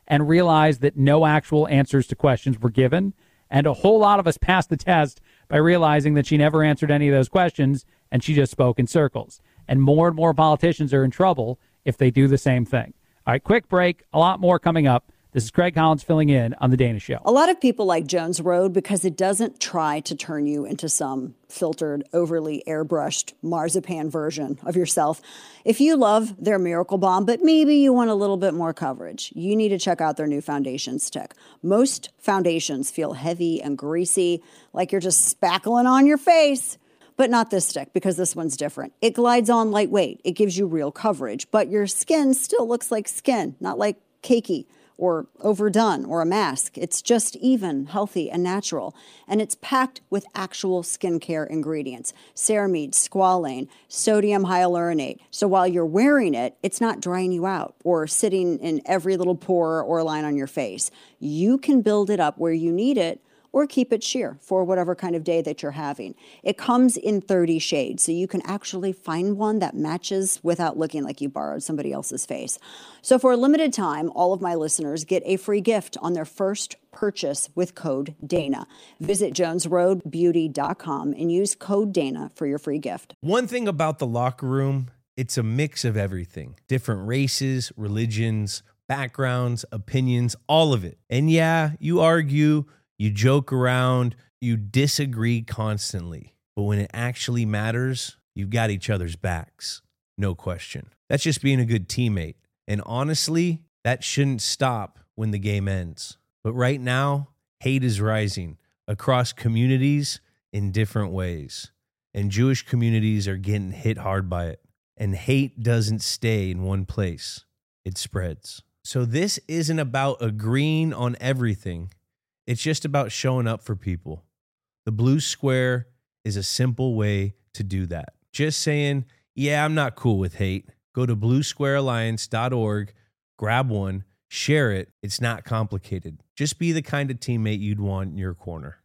and realized that no actual answers to questions were given. And a whole lot of us passed the test by realizing that she never answered any of those questions and she just spoke in circles. And more politicians are in trouble if they do the same thing. All right, quick break. A lot more coming up. This is Craig Collins filling in on The Dana Show. A lot of people like Jones Road because it doesn't try to turn you into some filtered, overly airbrushed marzipan version of yourself. If you love their Miracle Balm, but maybe you want a little bit more coverage, you need to check out their new foundation stick. Most foundations feel heavy and greasy, like you're just spackling on your face. But not this stick, because this one's different. It glides on lightweight. It gives you real coverage, but your skin still looks like skin, not like cakey or overdone or a mask. It's just even, healthy, and natural. And it's packed with actual skincare ingredients: ceramide, squalane, sodium hyaluronate. So while you're wearing it, it's not drying you out or sitting in every little pore or line on your face. You can build it up where you need it, or keep it sheer for whatever kind of day that you're having. It comes in 30 shades, so you can actually find one that matches without looking like you borrowed somebody else's face. So for a limited time, all of my listeners get a free gift on their first purchase with code DANA. Visit jonesroadbeauty.com and use code DANA for your free gift. One thing about the locker room, it's a mix of everything. Different races, religions, backgrounds, opinions, all of it. And yeah, you argue, you joke around, you disagree constantly. But when it actually matters, you've got each other's backs. No question. That's just being a good teammate. And honestly, that shouldn't stop when the game ends. But right now, hate is rising across communities in different ways. And Jewish communities are getting hit hard by it. And hate doesn't stay in one place. It spreads. So this isn't about agreeing on everything. It's just about showing up for people. The Blue Square is a simple way to do that. Just saying, yeah, I'm not cool with hate. Go to bluesquarealliance.org, grab one, share it. It's not complicated. Just be the kind of teammate you'd want in your corner.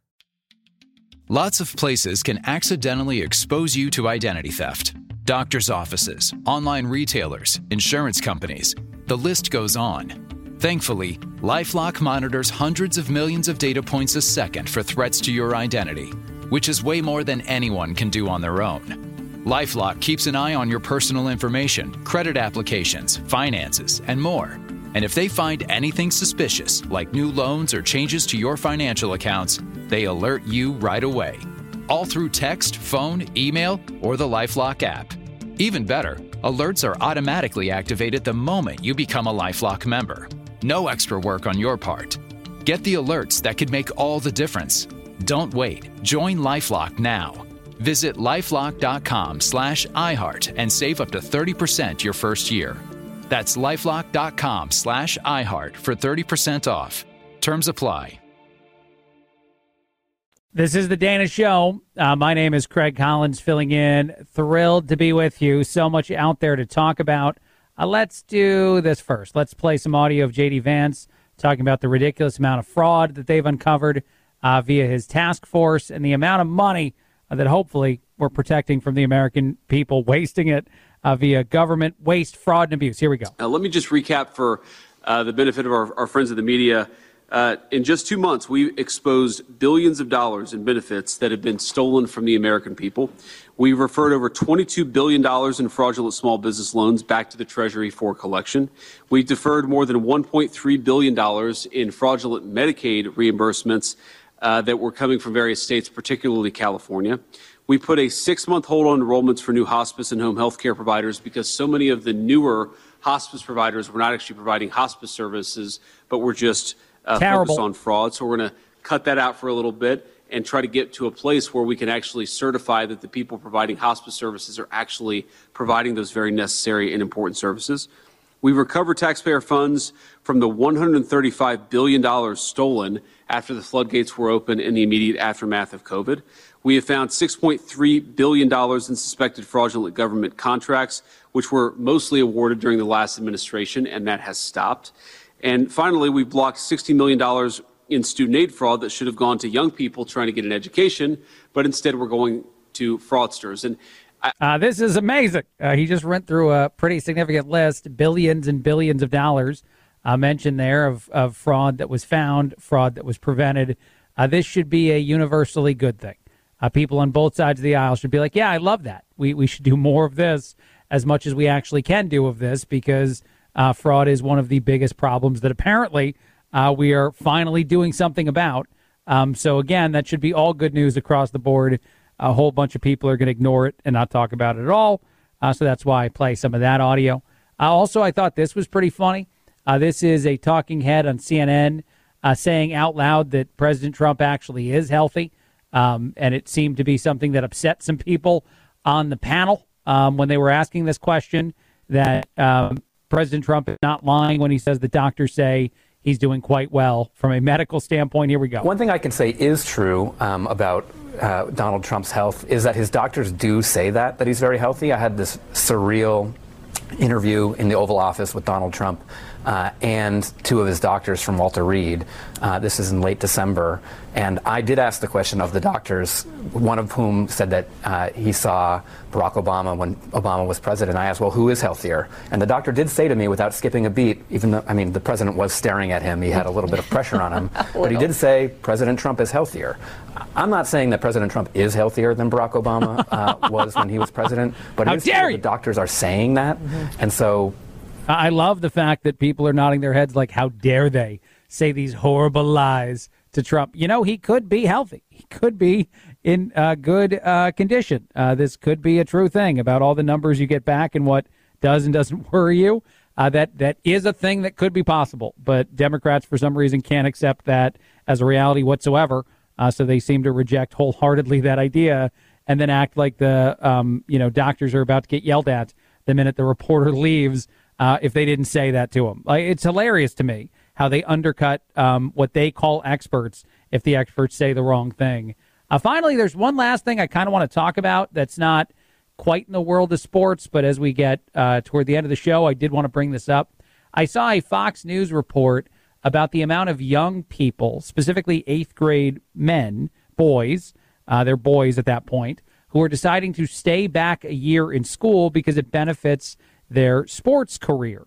Lots of places can accidentally expose you to identity theft. Doctors' offices, online retailers, insurance companies. The list goes on. Thankfully, LifeLock monitors hundreds of millions of data points a second for threats to your identity, which is way more than anyone can do on their own. LifeLock keeps an eye on your personal information, credit applications, finances, and more. And if they find anything suspicious, like new loans or changes to your financial accounts, they alert you right away. All through text, phone, email, or the LifeLock app. Even better, alerts are automatically activated the moment you become a LifeLock member. No extra work on your part. Get the alerts that could make all the difference. Don't wait. Join LifeLock now. Visit LifeLock.com/iHeart and save up to 30% your first year. That's LifeLock.com/iHeart for 30% off. Terms apply. This is The Dana Show. My name is Craig Collins filling in. Thrilled to be with you. So much out there to talk about. Let's do this first. Let's play some audio of J.D. Vance talking about the ridiculous amount of fraud that they've uncovered via his task force and the amount of money that hopefully we're protecting from the American people, wasting it via government waste, fraud, and abuse. Here we go. Let me just recap for the benefit of our friends of the media. In just 2 months, we exposed billions of dollars in benefits that have been stolen from the American people. We referred over $22 billion in fraudulent small business loans back to the Treasury for collection. We deferred more than $1.3 billion in fraudulent Medicaid reimbursements that were coming from various states, particularly California. We put a 6-month hold on enrollments for new hospice and home health care providers because so many of the newer hospice providers were not actually providing hospice services, but were just focused on fraud. So we're going to cut that out for a little bit and try to get to a place where we can actually certify that the people providing hospice services are actually providing those very necessary and important services. We recovered taxpayer funds from the $135 billion stolen after the floodgates were open in the immediate aftermath of COVID. We have found $6.3 billion in suspected fraudulent government contracts, which were mostly awarded during the last administration, and that has stopped. And finally, we blocked $60 million in student aid fraud that should have gone to young people trying to get an education, but instead we're going to fraudsters. And this is amazing. He just went through a pretty significant list, billions and billions of dollars mention there of fraud that was found, fraud that was prevented. This should be a universally good thing. People on both sides of the aisle should be like, yeah, I love that. We should do more of this as much as we actually can do of this, because fraud is one of the biggest problems that apparently we are finally doing something about. So, again, that should be all good news across the board. A whole bunch of people are going to ignore it and not talk about it at all. So that's why I play some of that audio. Also, I thought this was pretty funny. This is a talking head on CNN saying out loud that President Trump actually is healthy. And it seemed to be something that upset some people on the panel when they were asking this question, that President Trump is not lying when he says the doctors say he's doing quite well from a medical standpoint. Here we go. One thing I can say is true about Donald Trump's health is that his doctors do say that he's very healthy. I had this surreal interview in the Oval Office with Donald Trump and two of his doctors from Walter Reed. This is in late December. And I did ask the question of the doctors, one of whom said that he saw Barack Obama when Obama was president. I asked, well, who is healthier? And the doctor did say to me, without skipping a beat, even though, I mean, the president was staring at him, he had a little bit of pressure on him, but he did say President Trump is healthier. I'm not saying that President Trump is healthier than Barack Obama was when he was president, but it is true the doctors are saying that. And so I love the fact that people are nodding their heads like, how dare they say these horrible lies to Trump. You know, he could be healthy. He could be in good condition. This could be a true thing about all the numbers you get back and what does and doesn't worry you. That is a thing that could be possible. But Democrats, for some reason, can't accept that as a reality whatsoever. So they seem to reject wholeheartedly that idea and then act like the doctors are about to get yelled at the minute the reporter leaves if they didn't say that to him. Like, it's hilarious to me how they undercut what they call experts if the experts say the wrong thing. Finally, there's one last thing I kind of want to talk about that's not quite in the world of sports, but as we get toward the end of the show, I did want to bring this up. I saw a Fox News report about the amount of young people, specifically 8th grade men, boys, they're boys at that point, who are deciding to stay back a year in school because it benefits their sports career.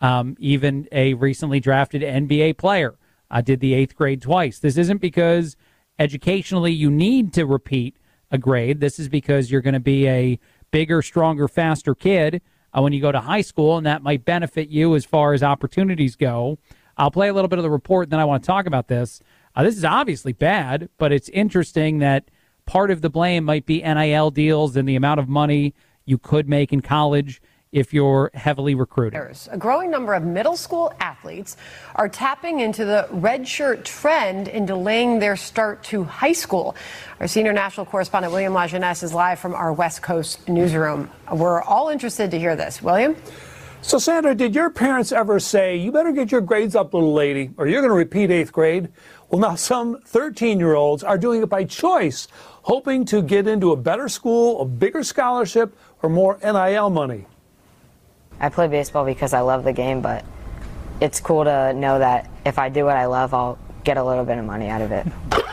Even a recently drafted NBA player did the 8th grade twice. This isn't because educationally you need to repeat a grade. This is because you're going to be a bigger, stronger, faster kid when you go to high school, and that might benefit you as far as opportunities go. I'll play a little bit of the report, and then I want to talk about this. This is obviously bad, but it's interesting that part of the blame might be NIL deals and the amount of money you could make in college if you're heavily recruited. A growing number of middle school athletes are tapping into the red shirt trend in delaying their start to high school. Our senior national correspondent William Lajeunesse is live from our West Coast newsroom. We're all interested to hear this. William? So, Sandra, did your parents ever say, you better get your grades up, little lady, or you're going to repeat 8th grade? Well, now some 13-year-olds are doing it by choice, hoping to get into a better school, a bigger scholarship, or more NIL money. I play baseball because I love the game, but it's cool to know that if I do what I love, I'll get a little bit of money out of it.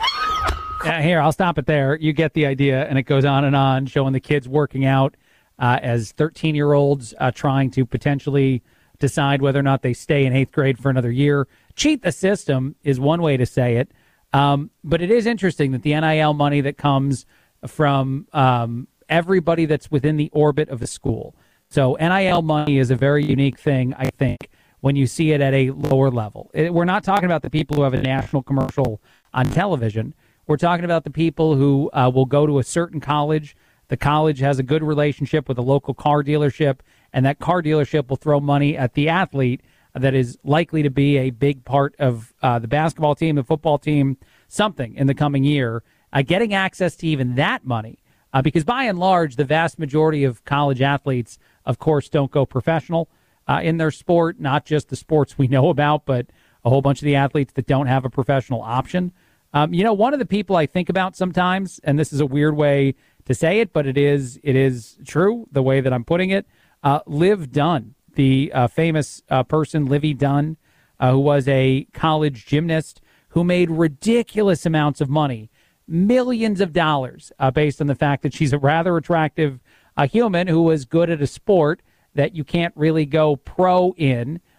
Here, I'll stop it there. You get the idea, and it goes on, showing the kids working out as 13-year-olds trying to potentially decide whether or not they stay in 8th grade for another year. Cheat the system is one way to say it. But it is interesting that the NIL money that comes from everybody that's within the orbit of the school. So NIL money is a very unique thing, I think, when you see it at a lower level. We're not talking about the people who have a national commercial on television. We're talking about the people who will go to a certain college. The college has a good relationship with a local car dealership, and that car dealership will throw money at the athlete that is likely to be a big part of the basketball team, the football team, something in the coming year. Getting access to even that money, because by and large, the vast majority of college athletes, of course, don't go professional in their sport, not just the sports we know about, but a whole bunch of the athletes that don't have a professional option. One of the people I think about sometimes, and this is a weird way to say it, but it is true, the way that I'm putting it, Liv Dunn, the famous person, Livy Dunn, who was a college gymnast who made ridiculous amounts of money, millions of dollars, based on the fact that she's a rather attractive human who was good at a sport that you can't really go pro in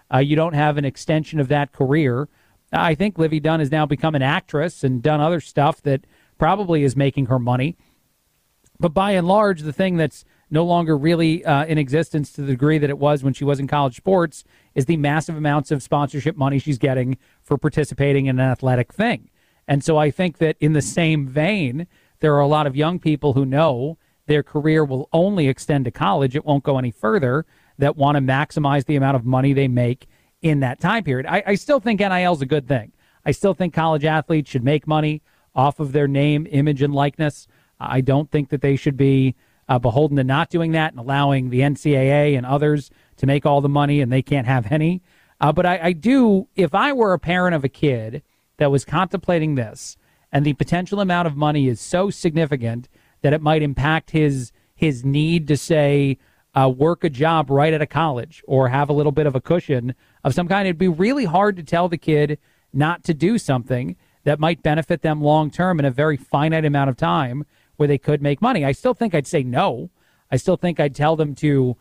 you don't have an extension of that career. I think Livy Dunne has now become an actress and done other stuff that probably is making her money. But by and large, the thing that's no longer really in existence to the degree that it was when she was in college sports is the massive amounts of sponsorship money she's getting for participating in an athletic thing. And so I think that in the same vein, there are a lot of young people who know their career will only extend to college. It won't go any further, that want to maximize the amount of money they make in that time period. I still think NIL is a good thing. I still think college athletes should make money off of their name, image, and likeness. I don't think that they should be beholden to not doing that and allowing the NCAA and others to make all the money and they can't have any. But I do, if I were a parent of a kid that was contemplating this and the potential amount of money is so significant that it might impact his need to, say, work a job right at a college or have a little bit of a cushion of some kind, it'd be really hard to tell the kid not to do something that might benefit them long term in a very finite amount of time where they could make money. I still think I'd say no. I still think I'd tell them to,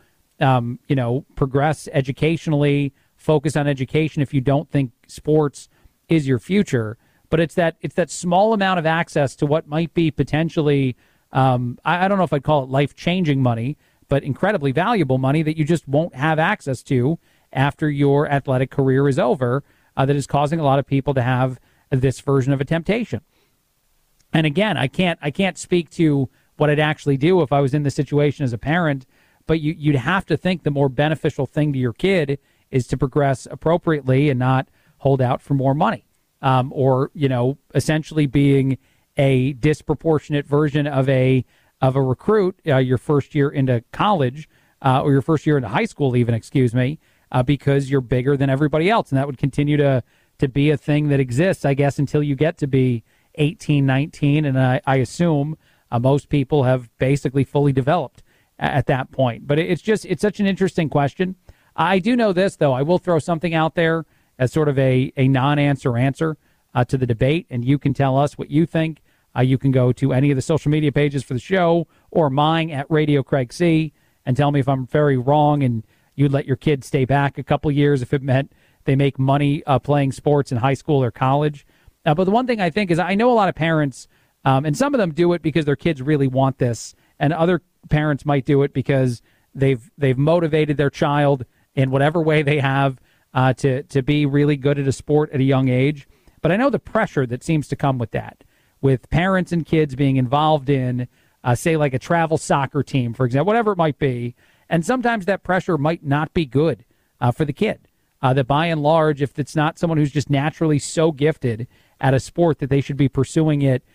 progress educationally, focus on education if you don't think sports is your future. But it's that small amount of access to what might be potentially, I don't know if I'd call it life-changing money, but incredibly valuable money that you just won't have access to after your athletic career is over, that is causing a lot of people to have this version of a temptation. And again, I can't speak to what I'd actually do if I was in the situation as a parent, but you'd have to think the more beneficial thing to your kid is to progress appropriately and not hold out for more money, or essentially being a disproportionate version of a recruit your first year into college, or your first year into high school even, because you're bigger than everybody else. And that would continue to be a thing that exists, I guess, until you get to be 18, 19. And I assume most people have basically fully developed at that point. But it's such an interesting question. I do know this, though. I will throw something out there as sort of a non-answer answer to the debate, and you can tell us what you think. You can go to any of the social media pages for the show or mine at Radio Craig C and tell me if I'm very wrong and you'd let your kids stay back a couple years if it meant they make money playing sports in high school or college. But the one thing I think is I know a lot of parents, and some of them do it because their kids really want this, and other parents might do it because they've motivated their child in whatever way they have to be really good at a sport at a young age. But I know the pressure that seems to come with that, with parents and kids being involved in, say, like a travel soccer team, for example, whatever it might be. And sometimes that pressure might not be good for the kid. That by and large, if it's not someone who's just naturally so gifted at a sport that they should be pursuing it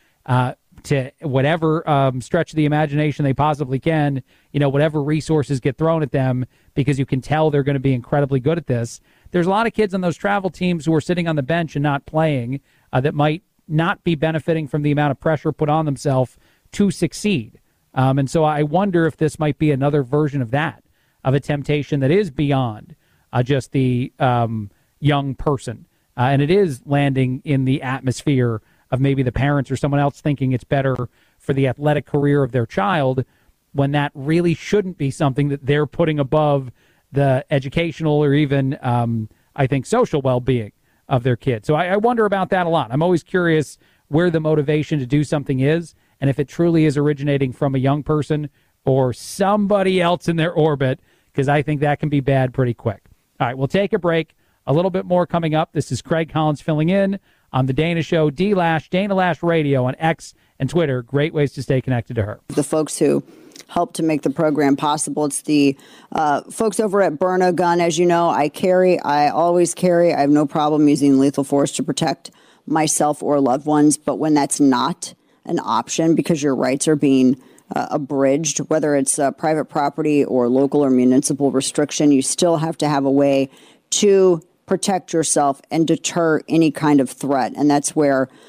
to whatever stretch of the imagination they possibly can, whatever resources get thrown at them, because you can tell they're going to be incredibly good at this. There's a lot of kids on those travel teams who are sitting on the bench and not playing that might not be benefiting from the amount of pressure put on themselves to succeed. And so I wonder if this might be another version of that, of a temptation that is beyond just the young person. And it is landing in the atmosphere of maybe the parents or someone else thinking it's better for the athletic career of their child, when that really shouldn't be something that they're putting above the educational or even, I think, social well-being of their kids. So I wonder about that a lot. I'm always curious where the motivation to do something is, and if it truly is originating from a young person or somebody else in their orbit, because I think that can be bad pretty quick. All right, we'll take a break. A little bit more coming up. This is Craig Collins filling in on The Dana Show, D-Lash, Dana Lash Radio on X and Twitter. Great ways to stay connected to her. The folks who helped to make the program possible. It's the folks over at Byrna Gun. As you know, I always carry. I have no problem using lethal force to protect myself or loved ones. But when that's not an option because your rights are being abridged, whether it's private property or local or municipal restriction, you still have to have a way to protect yourself and deter any kind of threat. And that's where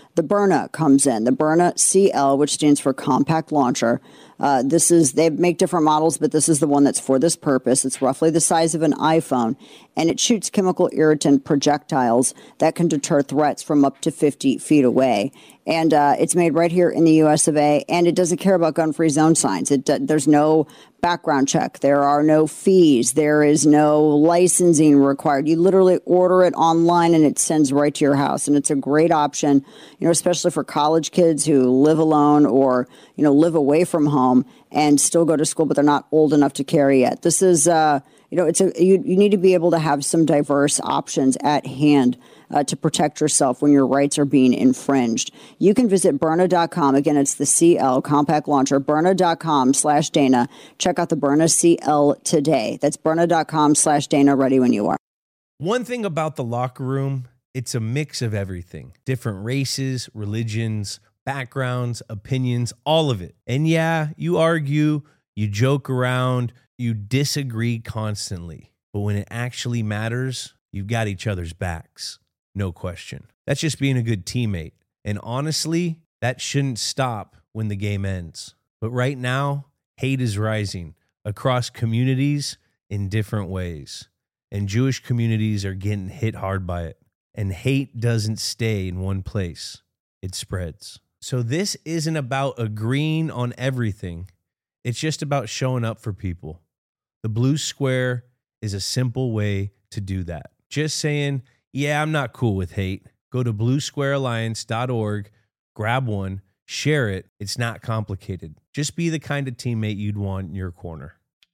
the Byrna comes in. The Byrna CL, which stands for Compact Launcher. They make different models, but this is the one that's for this purpose. It's roughly the size of an iPhone, and it shoots chemical irritant projectiles that can deter threats from up to 50 feet away. And it's made right here in the U.S. of A., and it doesn't care about gun-free zone signs. There's no background check. There are no fees. There is no licensing required. You literally order it online, and it sends right to your house. And it's a great option, especially for college kids who live alone or, live away from home and still go to school, but they're not old enough to carry yet. This is, you need to be able to have some diverse options at hand to protect yourself when your rights are being infringed. You can visit Byrna.com. Again, it's the CL Compact Launcher, Byrna.com/Dana. Check out the Byrna CL today. That's Byrna.com/Dana. Ready when you are. One thing about the locker room, it's a mix of everything. Different races, religions, backgrounds, opinions, all of it. And yeah, you argue, you joke around, you disagree constantly. But when it actually matters, you've got each other's backs. No question. That's just being a good teammate. And honestly, that shouldn't stop when the game ends. But right now, hate is rising across communities in different ways. And Jewish communities are getting hit hard by it. And hate doesn't stay in one place. It spreads. So this isn't about agreeing on everything. It's just about showing up for people. The blue square is a simple way to do that. Just saying, yeah, I'm not cool with hate. Go to bluesquarealliance.org, grab one, share it. It's not complicated. Just be the kind of teammate you'd want in your corner.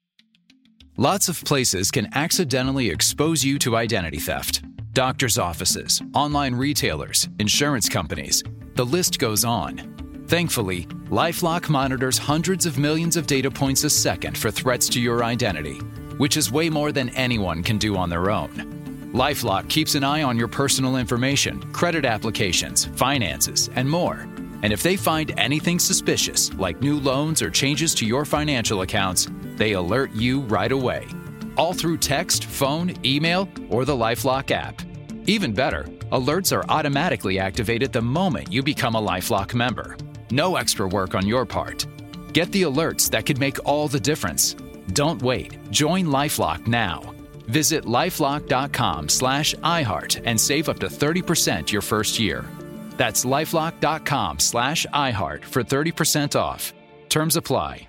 Lots of places can accidentally expose you to identity theft. Doctors' offices, online retailers, insurance companies. The list goes on. Thankfully, LifeLock monitors hundreds of millions of data points a second for threats to your identity, which is way more than anyone can do on their own. LifeLock keeps an eye on your personal information, credit applications, finances, and more. And if they find anything suspicious, like new loans or changes to your financial accounts, they alert you right away. All through text, phone, email, or the LifeLock app. Even better, alerts are automatically activated the moment you become a LifeLock member. No extra work on your part. Get the alerts that could make all the difference. Don't wait. Join LifeLock now. Visit LifeLock.com/iHeart and save up to 30% your first year. That's LifeLock.com/iHeart for 30% off. Terms apply.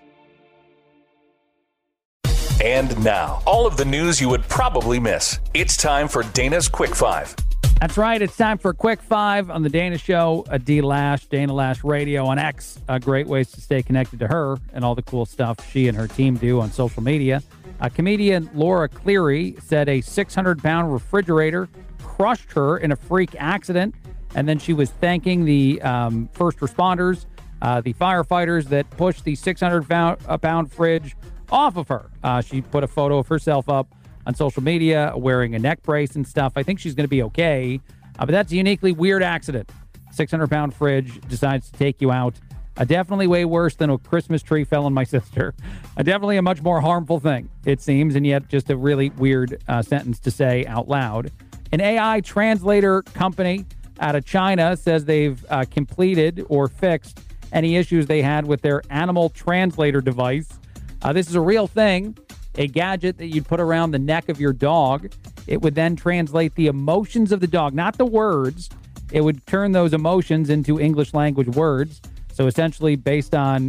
And now, all of the news you would probably miss. It's time for Dana's Quick Five. That's right. It's time for a Quick Five on the Dana Show. D Lash, Dana Lash Radio on X. Great ways to stay connected to her and all the cool stuff she and her team do on social media. Comedian Laura Cleary said a 600-pound refrigerator crushed her in a freak accident, and then she was thanking the first responders, the firefighters that pushed the 600-pound fridge off of her. She put a photo of herself up on social media wearing a neck brace and stuff. I think she's going to be okay, but that's a uniquely weird accident. 600-pound fridge decides to take you out. Definitely way worse than a Christmas tree fell on my sister. Definitely a much more harmful thing, it seems, and yet just a really weird sentence to say out loud. An AI translator company out of China says they've completed or fixed any issues they had with their animal translator device. This is a real thing, a gadget that you'd put around the neck of your dog. It would then translate the emotions of the dog, not the words. It would turn those emotions into English language words. So essentially based on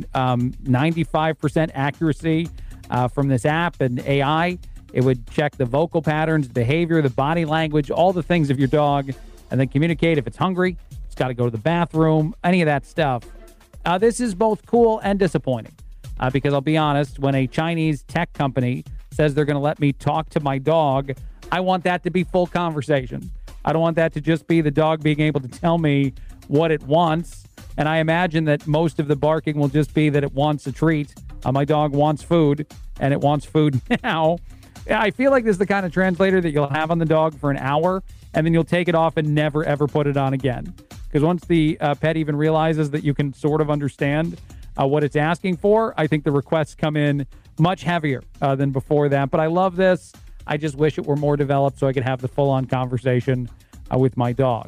95% accuracy from this app and AI, it would check the vocal patterns, behavior, the body language, all the things of your dog, and then communicate if it's hungry, it's got to go to the bathroom, any of that stuff. This is both cool and disappointing because I'll be honest, when a Chinese tech company says they're going to let me talk to my dog, I want that to be full conversation. I don't want that to just be the dog being able to tell me what it wants. And I imagine that most of the barking will just be that it wants a treat. My dog wants food, and it wants food now. I feel like this is the kind of translator that you'll have on the dog for an hour, and then you'll take it off and never, ever put it on again. Because once the pet even realizes that you can sort of understand what it's asking for, I think the requests come in much heavier than before that. But I love this. I just wish it were more developed so I could have the full-on conversation with my dog.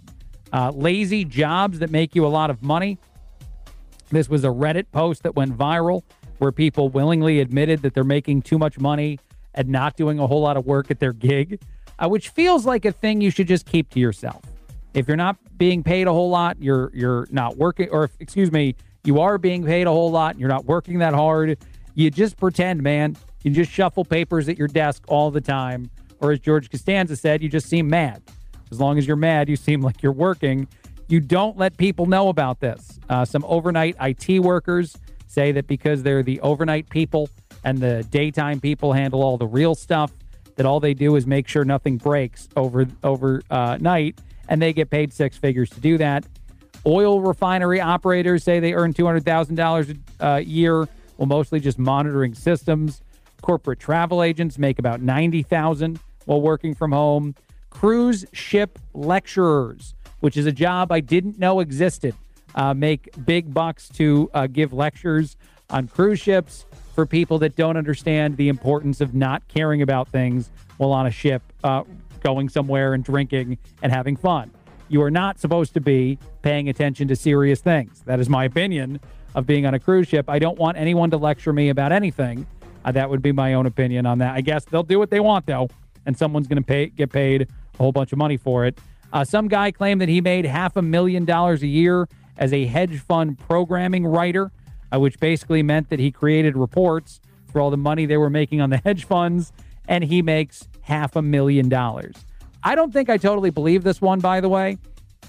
Lazy jobs that make you a lot of money. This was a Reddit post that went viral where people willingly admitted that they're making too much money and not doing a whole lot of work at their gig, which feels like a thing you should just keep to yourself. If you're not being paid a whole lot, you're not working, or excuse me, you are being paid a whole lot, and you're not working that hard, you just pretend, man. You just shuffle papers at your desk all the time. Or as George Costanza said, you just seem mad. As long as you're mad, you seem like you're working. You don't let people know about this. Some overnight IT workers say that because they're the overnight people and the daytime people handle all the real stuff, that all they do is make sure nothing breaks overnight, and they get paid six figures to do that. Oil refinery operators say they earn $200,000 a year, well, mostly just monitoring systems. Corporate travel agents make about $90,000 while working from home. Cruise ship lecturers, which is a job I didn't know existed, make big bucks to give lectures on cruise ships for people that don't understand the importance of not caring about things while on a ship, going somewhere and drinking and having fun. You are not supposed to be paying attention to serious things. That is my opinion of being on a cruise ship. I don't want anyone to lecture me about anything. That would be my own opinion on that. I guess they'll do what they want, though, and someone's going to get paid a whole bunch of money for it. Some guy claimed that he made $500,000 a year as a hedge fund programming writer, which basically meant that he created reports for all the money they were making on the hedge funds, and he makes $500,000. I don't think I totally believe this one, by the way.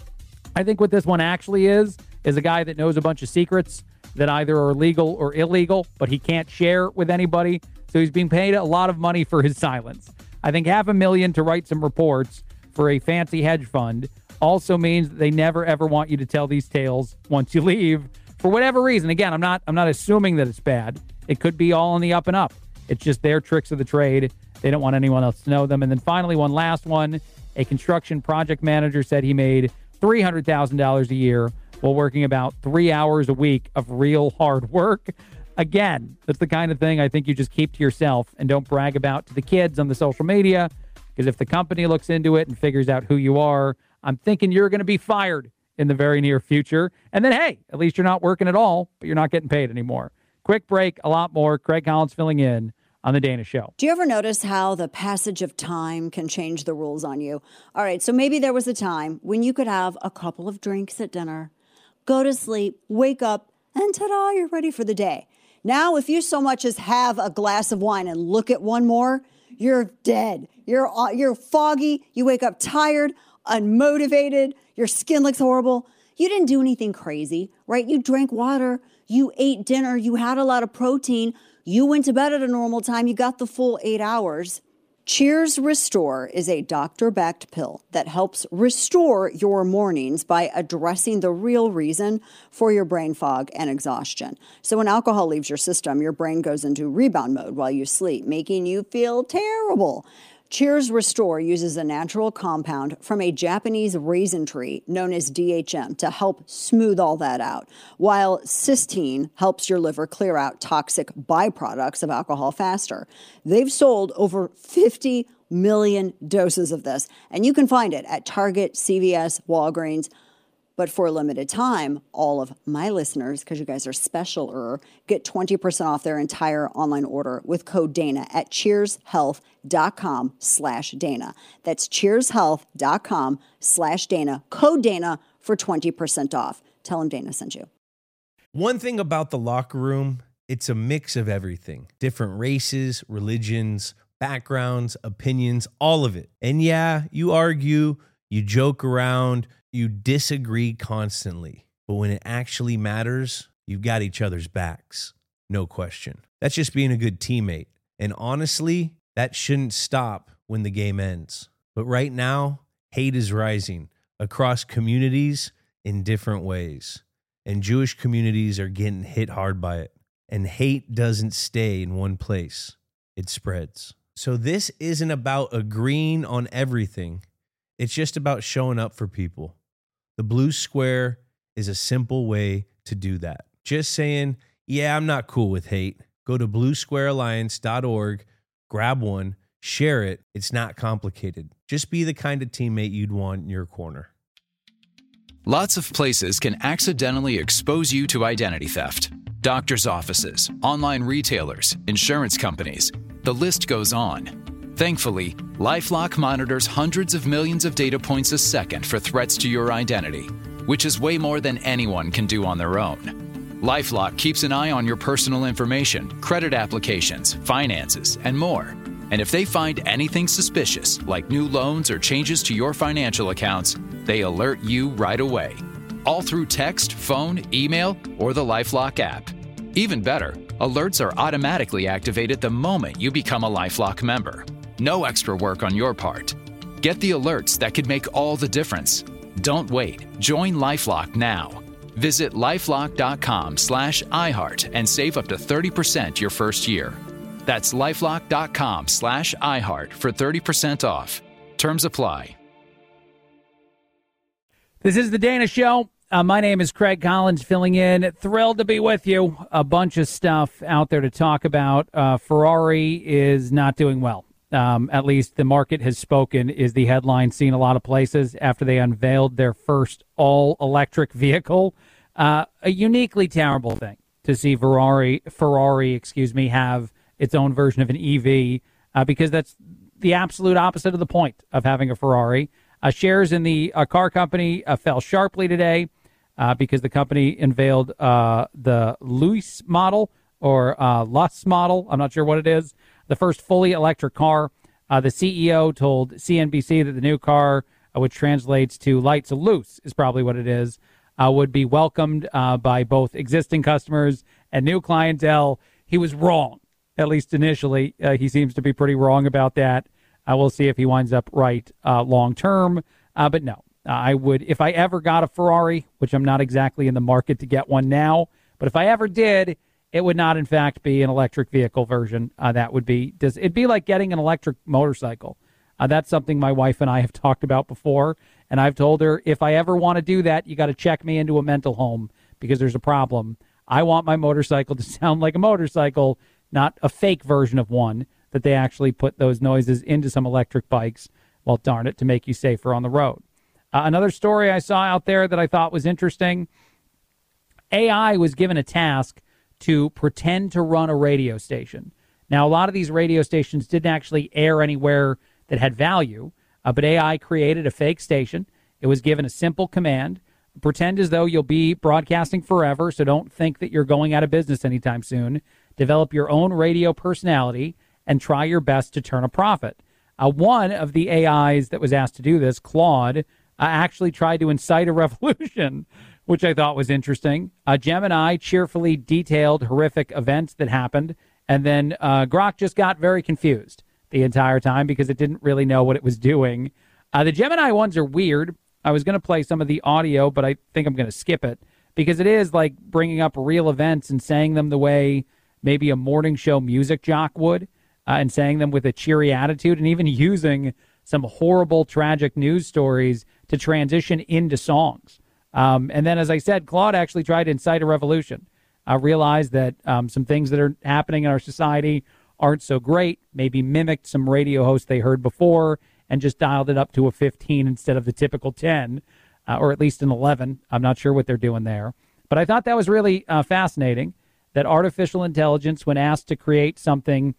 I think what this one actually is a guy that knows a bunch of secrets that either are legal or illegal, but he can't share with anybody. So he's being paid a lot of money for his silence. I think $500,000 to write some reports for a fancy hedge fund also means that they never ever want you to tell these tales once you leave for whatever reason. Again, I'm not assuming that it's bad. It could be all on the up and up. It's just their tricks of the trade. They don't want anyone else to know them. And then finally, one last one, a construction project manager said he made $300,000 a year while working about 3 hours a week of real hard work. Again, that's the kind of thing I think you just keep to yourself and don't brag about to the kids on the social media, because if the company looks into it and figures out who you are, I'm thinking you're going to be fired in the very near future. And then, hey, at least you're not working at all, but you're not getting paid anymore. Quick break, a lot more. Craig Collins filling in on The Dana Show. Do you ever notice how the passage of time can change the rules on you? All right, so maybe there was a time when you could have a couple of drinks at dinner, go to sleep, wake up, and ta-da, you're ready for the day. Now, if you so much as have a glass of wine and look at one more, you're dead. You're foggy. You wake up tired, unmotivated. Your skin looks horrible. You didn't do anything crazy, right? You drank water. You ate dinner. You had a lot of protein. You went to bed at a normal time. You got the full 8 hours. Cheers Restore is a doctor-backed pill that helps restore your mornings by addressing the real reason for your brain fog and exhaustion. So when alcohol leaves your system, your brain goes into rebound mode while you sleep, making you feel terrible. Cheers Restore uses a natural compound from a Japanese raisin tree known as DHM to help smooth all that out, while cysteine helps your liver clear out toxic byproducts of alcohol faster. They've sold over 50 million doses of this, and you can find it at Target, CVS, Walgreens. But for a limited time, all of my listeners, because you guys are special, get 20% off their entire online order with code Dana at cheershealth.com/Dana. That's cheershealth.com/Dana. Code Dana for 20% off. Tell them Dana sent you. One thing about the locker room, it's a mix of everything. Different races, religions, backgrounds, opinions, all of it. And yeah, you argue, you joke around, you disagree constantly, but when it actually matters, you've got each other's backs. No question. That's just being a good teammate. And honestly, that shouldn't stop when the game ends. But right now, hate is rising across communities in different ways. And Jewish communities are getting hit hard by it. And hate doesn't stay in one place. It spreads. So this isn't about agreeing on everything. It's just about showing up for people. The Blue Square is a simple way to do that. Just saying, yeah, I'm not cool with hate. Go to bluesquarealliance.org, grab one, share it. It's not complicated. Just be the kind of teammate you'd want in your corner. Lots of places can accidentally expose you to identity theft. Doctors' offices, online retailers, insurance companies. The list goes on. Thankfully, LifeLock monitors hundreds of millions of data points a second for threats to your identity, which is way more than anyone can do on their own. LifeLock keeps an eye on your personal information, credit applications, finances, and more. And if they find anything suspicious, like new loans or changes to your financial accounts, they alert you right away. All through text, phone, email, or the LifeLock app. Even better, alerts are automatically activated the moment you become a LifeLock member. No extra work on your part. Get the alerts that could make all the difference. Don't wait. Join LifeLock now. Visit lifelock.com/iHeart and save up to 30% your first year. That's lifelock.com/iHeart for 30% off. Terms apply. This is the Dana Show. My name is Craig Collins, filling in. Thrilled to be with you. A bunch of stuff out there to talk about. Ferrari is not doing well. At least the market has spoken, is the headline seen a lot of places after they unveiled their first all-electric vehicle. A uniquely terrible thing to see Ferrari, have its own version of an EV, because that's the absolute opposite of the point of having a Ferrari. Shares in the car company fell sharply today because the company unveiled the Luce model or Lus model. I'm not sure what it is. The first fully electric car. The CEO told CNBC that the new car, which translates to lights of Luce, is probably what it is, would be welcomed by both existing customers and new clientele. He was wrong. At least initially, he seems to be pretty wrong about that. We'll see if he winds up right long term. But no, I would, if I ever got a Ferrari, which I'm not exactly in the market to get one now, but if I ever did, it would not, in fact, be an electric vehicle version. It'd be like getting an electric motorcycle. That's something my wife and I have talked about before. And I've told her, if I ever want to do that, you got to check me into a mental home because there's a problem. I want my motorcycle to sound like a motorcycle, not a fake version of one that they actually put those noises into some electric bikes. Well, darn it, to make you safer on the road. Another story I saw out there that I thought was interesting. AI was given a task to pretend to run a radio station. Now, a lot of these radio stations didn't actually air anywhere that had value, but AI created a fake station. It was given a simple command. Pretend as though you'll be broadcasting forever, so don't think that you're going out of business anytime soon. Develop your own radio personality and try your best to turn a profit. One of the AIs that was asked to do this, Claude, actually tried to incite a revolution, which I thought was interesting. Gemini cheerfully detailed horrific events that happened, and then Grok just got very confused the entire time because it didn't really know what it was doing. The Gemini ones are weird. I was going to play some of the audio, but I think I'm going to skip it because it is like bringing up real events and saying them the way maybe a morning show music jock would, and saying them with a cheery attitude, and even using some horrible, tragic news stories to transition into songs. And then, as I said, Claude actually tried to incite a revolution. I realized that some things that are happening in our society aren't so great, maybe mimicked some radio hosts they heard before and just dialed it up to a 15 instead of the typical 10, or at least an 11. I'm not sure what they're doing there. But I thought that was really fascinating, that artificial intelligence, when asked to create something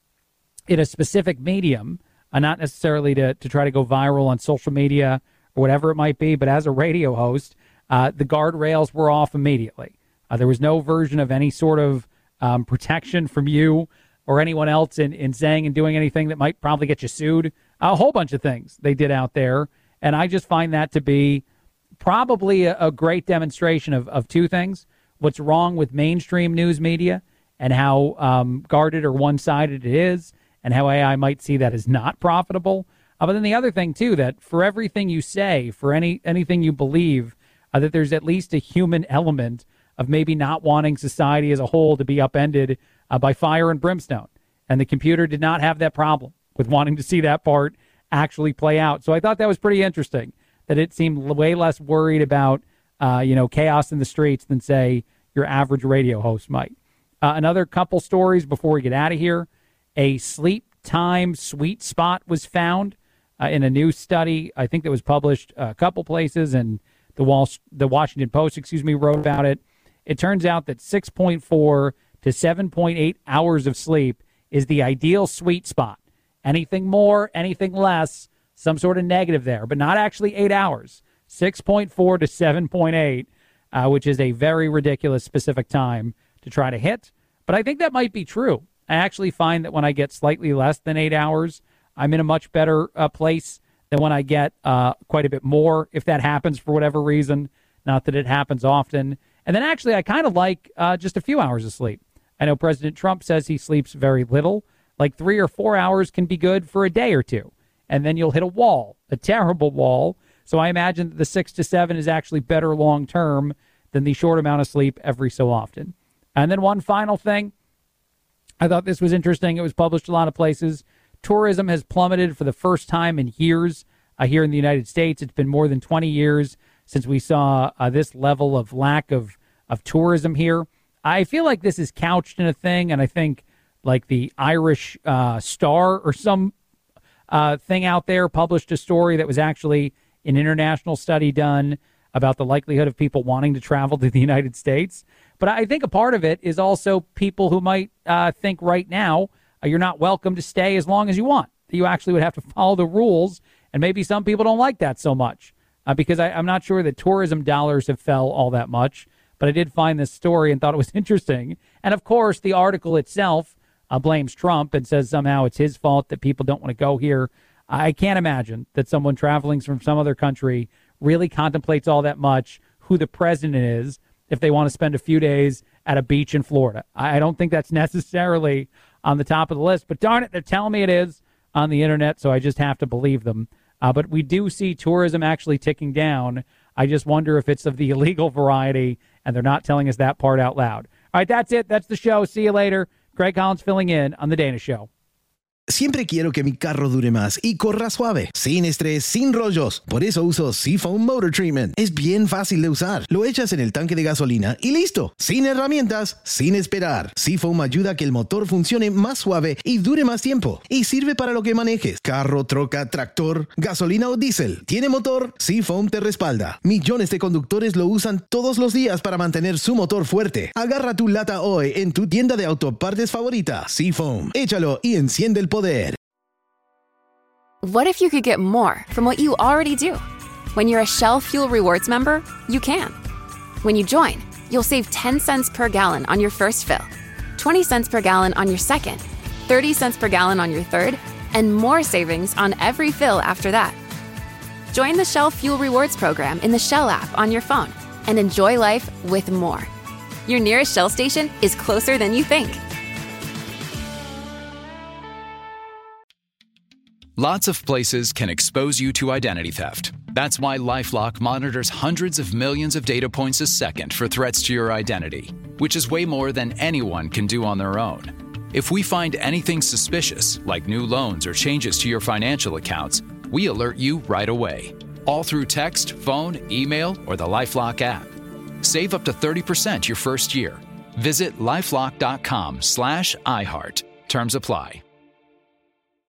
in a specific medium, not necessarily to try to go viral on social media or whatever it might be, but as a radio host, the guardrails were off immediately. There was no version of any sort of protection from you or anyone else in saying and doing anything that might probably get you sued. A whole bunch of things they did out there. And I just find that to be probably a great demonstration of two things. What's wrong with mainstream news media and how guarded or one-sided it is, and how AI might see that as not profitable. But then the other thing, too, that for everything you say, for anything you believe, that there's at least a human element of maybe not wanting society as a whole to be upended by fire and brimstone. And the computer did not have that problem with wanting to see that part actually play out. So I thought that was pretty interesting, that it seemed way less worried about chaos in the streets than, say, your average radio host might. Another couple stories before we get out of here. A sleep time sweet spot was found in a new study, I think that was published a couple places, and The Washington Post, wrote about it. It turns out that 6.4 to 7.8 hours of sleep is the ideal sweet spot. Anything more, anything less, some sort of negative there, but not actually 8 hours. 6.4 to 7.8, which is a very ridiculous specific time to try to hit. But I think that might be true. I actually find that when I get slightly less than 8 hours, I'm in a much better place than when I get quite a bit more, if that happens for whatever reason. Not that it happens often. And then actually, I kind of like just a few hours of sleep. I know President Trump says he sleeps very little. Like 3 or 4 hours can be good for a day or two. And then you'll hit a wall, a terrible wall. So I imagine that the 6 to 7 is actually better long term than the short amount of sleep every so often. And then one final thing. I thought this was interesting. It was published a lot of places. Tourism has plummeted for the first time in years here in the United States. It's been more than 20 years since we saw this level of lack of tourism here. I feel like this is couched in a thing, and I think like the Irish Star or some thing out there published a story that was actually an international study done about the likelihood of people wanting to travel to the United States. But I think a part of it is also people who might think right now you're not welcome to stay as long as you want. You actually would have to follow the rules, and maybe some people don't like that so much because I'm not sure that tourism dollars have fell all that much. But I did find this story and thought it was interesting. And, of course, the article itself blames Trump and says somehow it's his fault that people don't want to go here. I can't imagine that someone traveling from some other country really contemplates all that much who the president is if they want to spend a few days at a beach in Florida. I don't think that's necessarily on the top of the list. But darn it, they're telling me it is on the internet, so I just have to believe them. But we do see tourism actually ticking down. I just wonder if it's of the illegal variety, and they're not telling us that part out loud. All right, that's it. That's the show. See you later. Greg Collins filling in on The Dana Show. Siempre quiero que mi carro dure más y corra suave, sin estrés, sin rollos. Por eso uso Seafoam Motor Treatment. Es bien fácil de usar. Lo echas en el tanque de gasolina y listo. Sin herramientas, sin esperar. Seafoam ayuda a que el motor funcione más suave y dure más tiempo. Y sirve para lo que manejes. Carro, troca, tractor, gasolina o diésel. ¿Tiene motor? Seafoam te respalda. Millones de conductores lo usan todos los días para mantener su motor fuerte. Agarra tu lata hoy en tu tienda de autopartes favorita. Seafoam. Échalo y enciende el poder. What if you could get more from what you already do? When you're a Shell Fuel Rewards member, you can. When you join, you'll save 10 cents per gallon on your first fill, 20 cents per gallon on your second, 30 cents per gallon on your third, and more savings on every fill after that. Join the Shell Fuel Rewards program in the Shell app on your phone and enjoy life with more. Your nearest Shell station is closer than you think. Lots of places can expose you to identity theft. That's why LifeLock monitors hundreds of millions of data points a second for threats to your identity, which is way more than anyone can do on their own. If we find anything suspicious, like new loans or changes to your financial accounts, we alert you right away, all through text, phone, email, or the LifeLock app. Save up to 30% your first year. Visit LifeLock.com/iHeart. Terms apply.